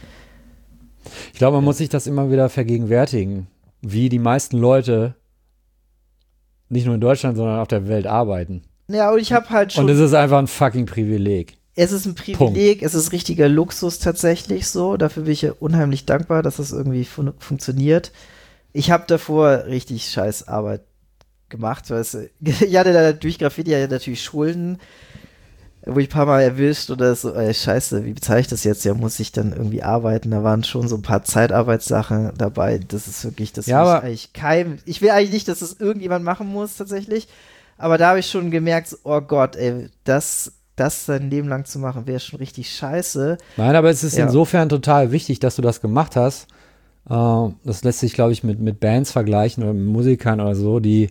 Ich glaube, man muss sich das immer wieder vergegenwärtigen, wie die meisten Leute nicht nur in Deutschland, sondern auf der Welt arbeiten. Ja, und ich habe halt schon. Und es ist einfach ein fucking Privileg. Es ist ein Privileg, es ist richtiger Luxus tatsächlich so. Dafür bin ich ja unheimlich dankbar, dass das irgendwie funktioniert. Ich habe davor richtig scheiß Arbeit gemacht. Weißt du. Ich hatte da durch Graffiti ja natürlich Schulden, wo ich ein paar Mal erwischt oder so, scheiße, wie bezahle ich das jetzt? Ja, muss ich dann irgendwie arbeiten? Da waren schon so ein paar Zeitarbeitssachen dabei. Das ist wirklich, das ja, will ich will eigentlich nicht, dass das irgendjemand machen muss tatsächlich. Aber da habe ich schon gemerkt, so, oh Gott, ey, das sein Leben lang zu machen, wäre schon richtig scheiße. Nein, aber es ist insofern total wichtig, dass du das gemacht hast. Das lässt sich, glaube ich, mit Bands vergleichen oder mit Musikern oder so, die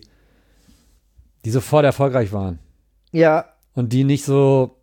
sofort erfolgreich waren. Ja. Und die nicht so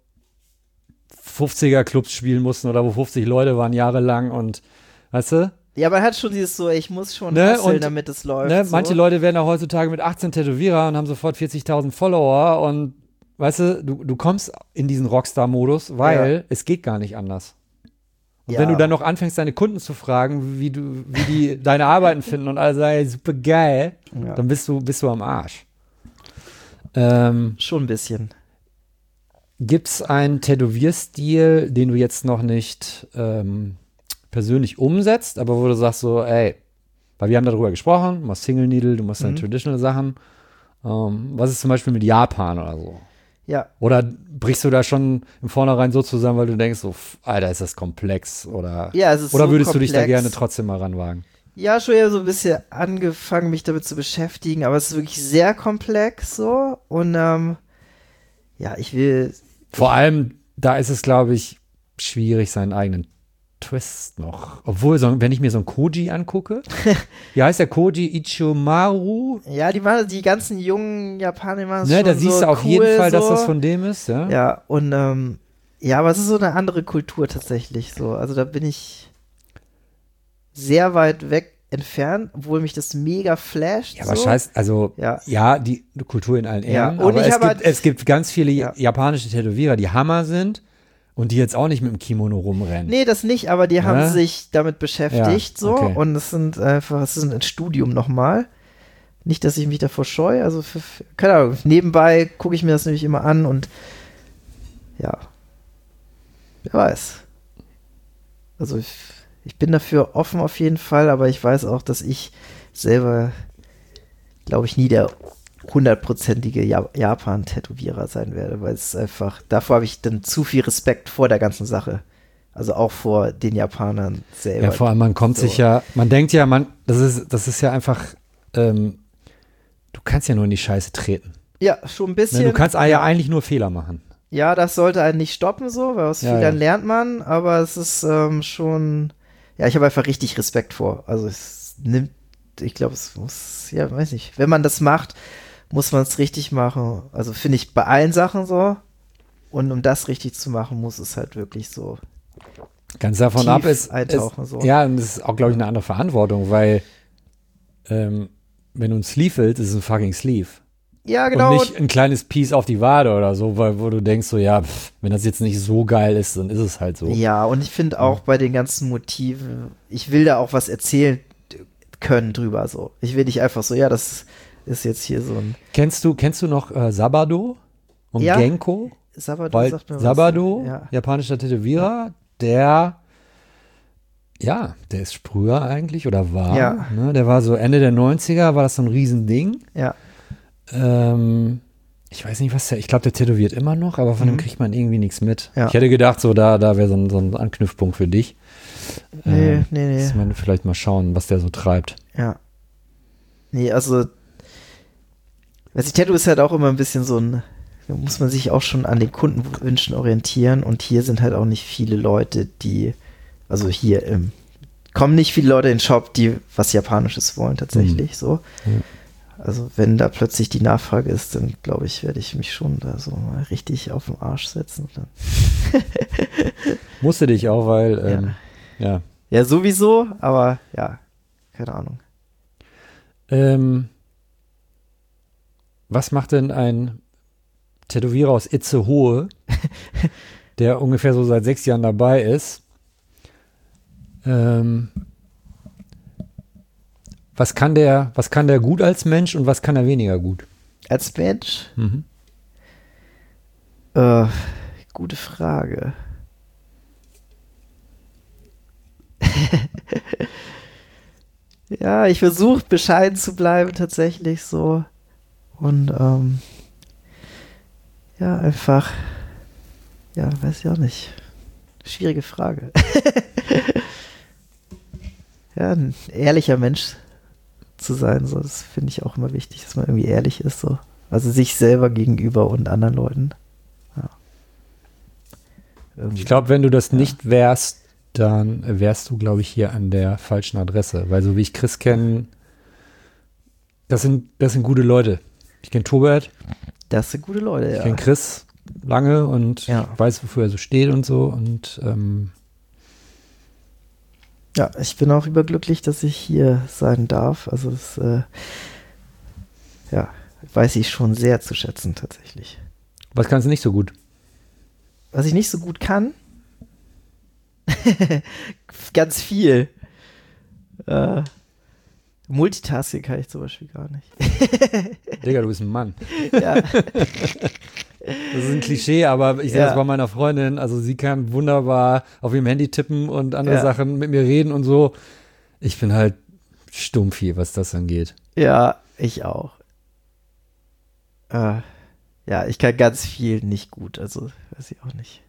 50er-Clubs spielen mussten oder wo 50 Leute waren jahrelang und, weißt du? Ja, man hat schon dieses so, ich muss schon hustlen, damit es läuft. Ne? So. Manche Leute werden auch heutzutage mit 18 Tätowierer und haben sofort 40.000 Follower und weißt du kommst in diesen Rockstar-Modus, weil es geht gar nicht anders. Und wenn du dann noch anfängst, deine Kunden zu fragen, wie die deine Arbeiten finden und alle sagen, super geil, dann bist du am Arsch. Schon ein bisschen. Gibt's einen Tätowierstil, den du jetzt noch nicht persönlich umsetzt, aber wo du sagst so, ey, weil wir haben darüber gesprochen, du machst Single Needle, du machst dann Traditional Sachen. Was ist zum Beispiel mit Japan oder so? Ja. Oder brichst du da schon im Vornherein so zusammen, weil du denkst so, Alter, ist das komplex? Oder, es ist oder so würdest komplex. Du dich da gerne trotzdem mal ranwagen? Ja, schon so ein bisschen angefangen, mich damit zu beschäftigen, aber es ist wirklich sehr komplex so und ich will. Vor allem, da ist es, glaube ich, schwierig, seinen eigenen Twist noch. Obwohl, wenn ich mir so einen Koji angucke, wie heißt der Koji? Ichimaru? Ja, die ganzen jungen Japaner machen es ne, schon da siehst so du auf cool, jeden Fall, so. dass das von dem ist, ja. Ja, und aber es ist so eine andere Kultur tatsächlich so. Also da bin ich sehr weit weg entfernt, obwohl mich das mega flasht. Ja, aber so. scheiße, also die Kultur in allen Ehren, und aber es gibt ganz viele japanische Tätowierer, die Hammer sind und die jetzt auch nicht mit dem Kimono rumrennen. Nee, das nicht, aber die haben sich damit beschäftigt so und es ist ein Studium nochmal. Nicht, dass ich mich davor scheue, also keine Ahnung, nebenbei gucke ich mir das nämlich immer an und wer weiß. Also ich bin dafür offen auf jeden Fall, aber ich weiß auch, dass ich selber, glaube ich, nie der 100%ige Japan-Tätowierer sein werde, weil es einfach, davor habe ich dann zu viel Respekt vor der ganzen Sache. Also auch vor den Japanern selber. Ja, vor allem, man kommt sich ja, man denkt ja, das ist ja einfach, du kannst ja nur in die Scheiße treten. Ja, schon ein bisschen. Du kannst ja eigentlich nur Fehler machen. Ja, das sollte einen nicht stoppen so, weil aus Fehlern lernt man, aber es ist schon, ich habe einfach richtig Respekt vor. Also ich glaube, es muss, weiß nicht, wenn man das macht, muss man es richtig machen. Also finde ich bei allen Sachen so. Und um das richtig zu machen, muss es halt wirklich so ganz davon ab eintauchen. So. Ja, und das ist auch, glaube ich, eine andere Verantwortung, weil wenn du ein Sleeve willst, ist es ein fucking Sleeve. Ja, genau. Und nicht ein kleines Piece auf die Wade oder so, wo du denkst so, wenn das jetzt nicht so geil ist, dann ist es halt so. Ja, und ich finde auch bei den ganzen Motiven, ich will da auch was erzählen können drüber so. Ich will nicht einfach so, das ist jetzt hier so ein. Kennst du noch Sabado und Genko? Sabado sagt mir was. Sabado, japanischer Tätowierer, der ist Sprüher eigentlich oder war. Ja. Ne? Der war so Ende der 90er, war das so ein Riesending. Ja. Ich weiß nicht, ich glaube, der tätowiert immer noch, aber von dem kriegt man irgendwie nichts mit. Ja. Ich hätte gedacht, so da wäre so ein Anknüpfpunkt für dich. Nee. Muss man vielleicht mal schauen, was der so treibt. Ja. Nee, also Tattoo ist halt auch immer ein bisschen so da muss man sich auch schon an den Kundenwünschen orientieren und hier sind halt auch nicht viele Leute, also hier kommen nicht viele Leute in den Shop, die was Japanisches wollen tatsächlich so. Mhm. Also wenn da plötzlich die Nachfrage ist, dann glaube ich, werde ich mich schon da so mal richtig auf den Arsch setzen. Musste dich auch, weil Ja, sowieso, aber keine Ahnung. Was macht denn ein Tätowierer aus Itzehoe, der ungefähr so seit 6 Jahren dabei ist? Was kann der gut als Mensch und was kann er weniger gut? Als Mensch? Mhm. Gute Frage. Ja, ich versuche bescheiden zu bleiben tatsächlich so. Und ja, einfach, ja, weiß ich auch nicht. Schwierige Frage. Ja, ein ehrlicher Mensch zu sein, so, das finde ich auch immer wichtig, dass man irgendwie ehrlich ist, so. Also sich selber gegenüber und anderen Leuten. Ja. Ich glaube, wenn du das nicht wärst, dann wärst du, glaube ich, hier an der falschen Adresse. Weil so wie ich Chris kenne, das sind gute Leute. Ich kenne Tobert. Das sind gute Leute, Ich kenne Chris lange und weiß, wofür er so steht und so. Und ja, ich bin auch überglücklich, dass ich hier sein darf. Also das weiß ich schon sehr zu schätzen tatsächlich. Was kannst du nicht so gut? Was ich nicht so gut kann? Ganz viel. Multitasking kann ich zum Beispiel gar nicht. Digga, du bist ein Mann. Ja. Das ist ein Klischee, aber ich sehe das bei meiner Freundin. Also sie kann wunderbar auf ihrem Handy tippen und andere Sachen mit mir reden und so. Ich bin halt Stumpfi, was das angeht. Ja, ich auch. Ja, ich kann ganz viel nicht gut, also weiß ich auch nicht.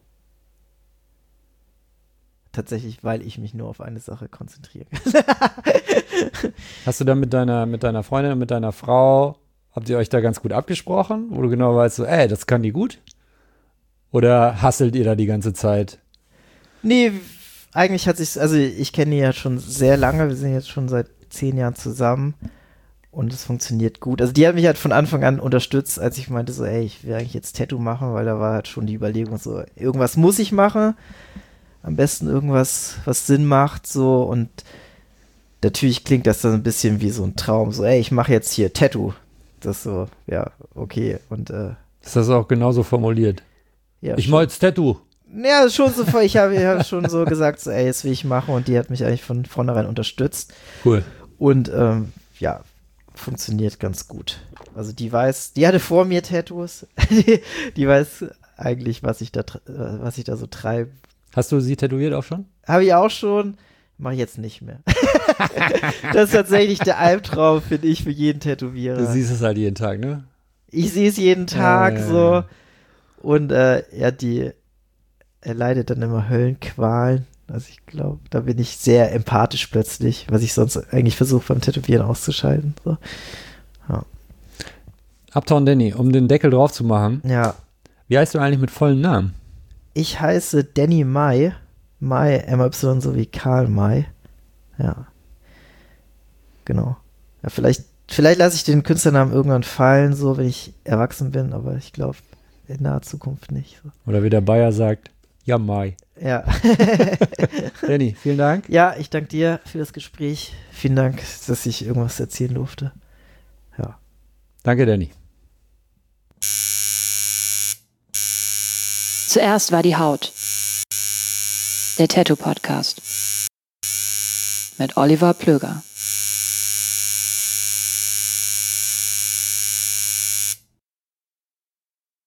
Tatsächlich, weil ich mich nur auf eine Sache konzentriere. Hast du dann mit deiner Freundin und mit deiner Frau, habt ihr euch da ganz gut abgesprochen? Wo du genau weißt, so, das kann die gut? Oder hasselt ihr da die ganze Zeit? Nee, eigentlich hat sich, also ich kenne die ja schon sehr lange, wir sind jetzt schon seit 10 Jahren zusammen und es funktioniert gut. Also die hat mich halt von Anfang an unterstützt, als ich meinte so, ich will eigentlich jetzt Tattoo machen, weil da war halt schon die Überlegung so, irgendwas muss ich machen. Am besten irgendwas, was Sinn macht, so, und natürlich klingt das dann ein bisschen wie so ein Traum, so, ich mache jetzt hier Tattoo. Das so, ja, okay, und Ist das auch genauso formuliert? Ja, ich mache jetzt Tattoo. Ja, schon so, ich habe schon so gesagt, so, das will ich machen, und die hat mich eigentlich von vornherein unterstützt. Cool. Und funktioniert ganz gut. Also die hatte vor mir Tattoos, die weiß eigentlich, was ich da so treibe. Hast du sie tätowiert auch schon? Habe ich auch schon, mache ich jetzt nicht mehr. Das ist tatsächlich der Albtraum, finde ich, für jeden Tätowierer. Du siehst es halt jeden Tag, ne? Ich sehe es jeden Tag so. Und er leidet dann immer Höllenqualen. Also ich glaube, da bin ich sehr empathisch plötzlich, was ich sonst eigentlich versuche beim Tätowieren auszuschalten. So. Ja. Uptown Danny, um den Deckel drauf zu machen. Ja. Wie heißt du eigentlich mit vollen Namen? Ich heiße Danny May. May, MY, so wie Karl May. Ja. Genau. Ja, vielleicht lasse ich den Künstlernamen irgendwann fallen, so, wenn ich erwachsen bin, aber ich glaube, in naher Zukunft nicht. So. Oder wie der Bayer sagt, ja, Mai. Ja. Danny, vielen Dank. Ja, ich danke dir für das Gespräch. Vielen Dank, dass ich irgendwas erzählen durfte. Ja. Danke, Danny. Zuerst war die Haut. Der Tattoo-Podcast. Mit Oliver Plöger.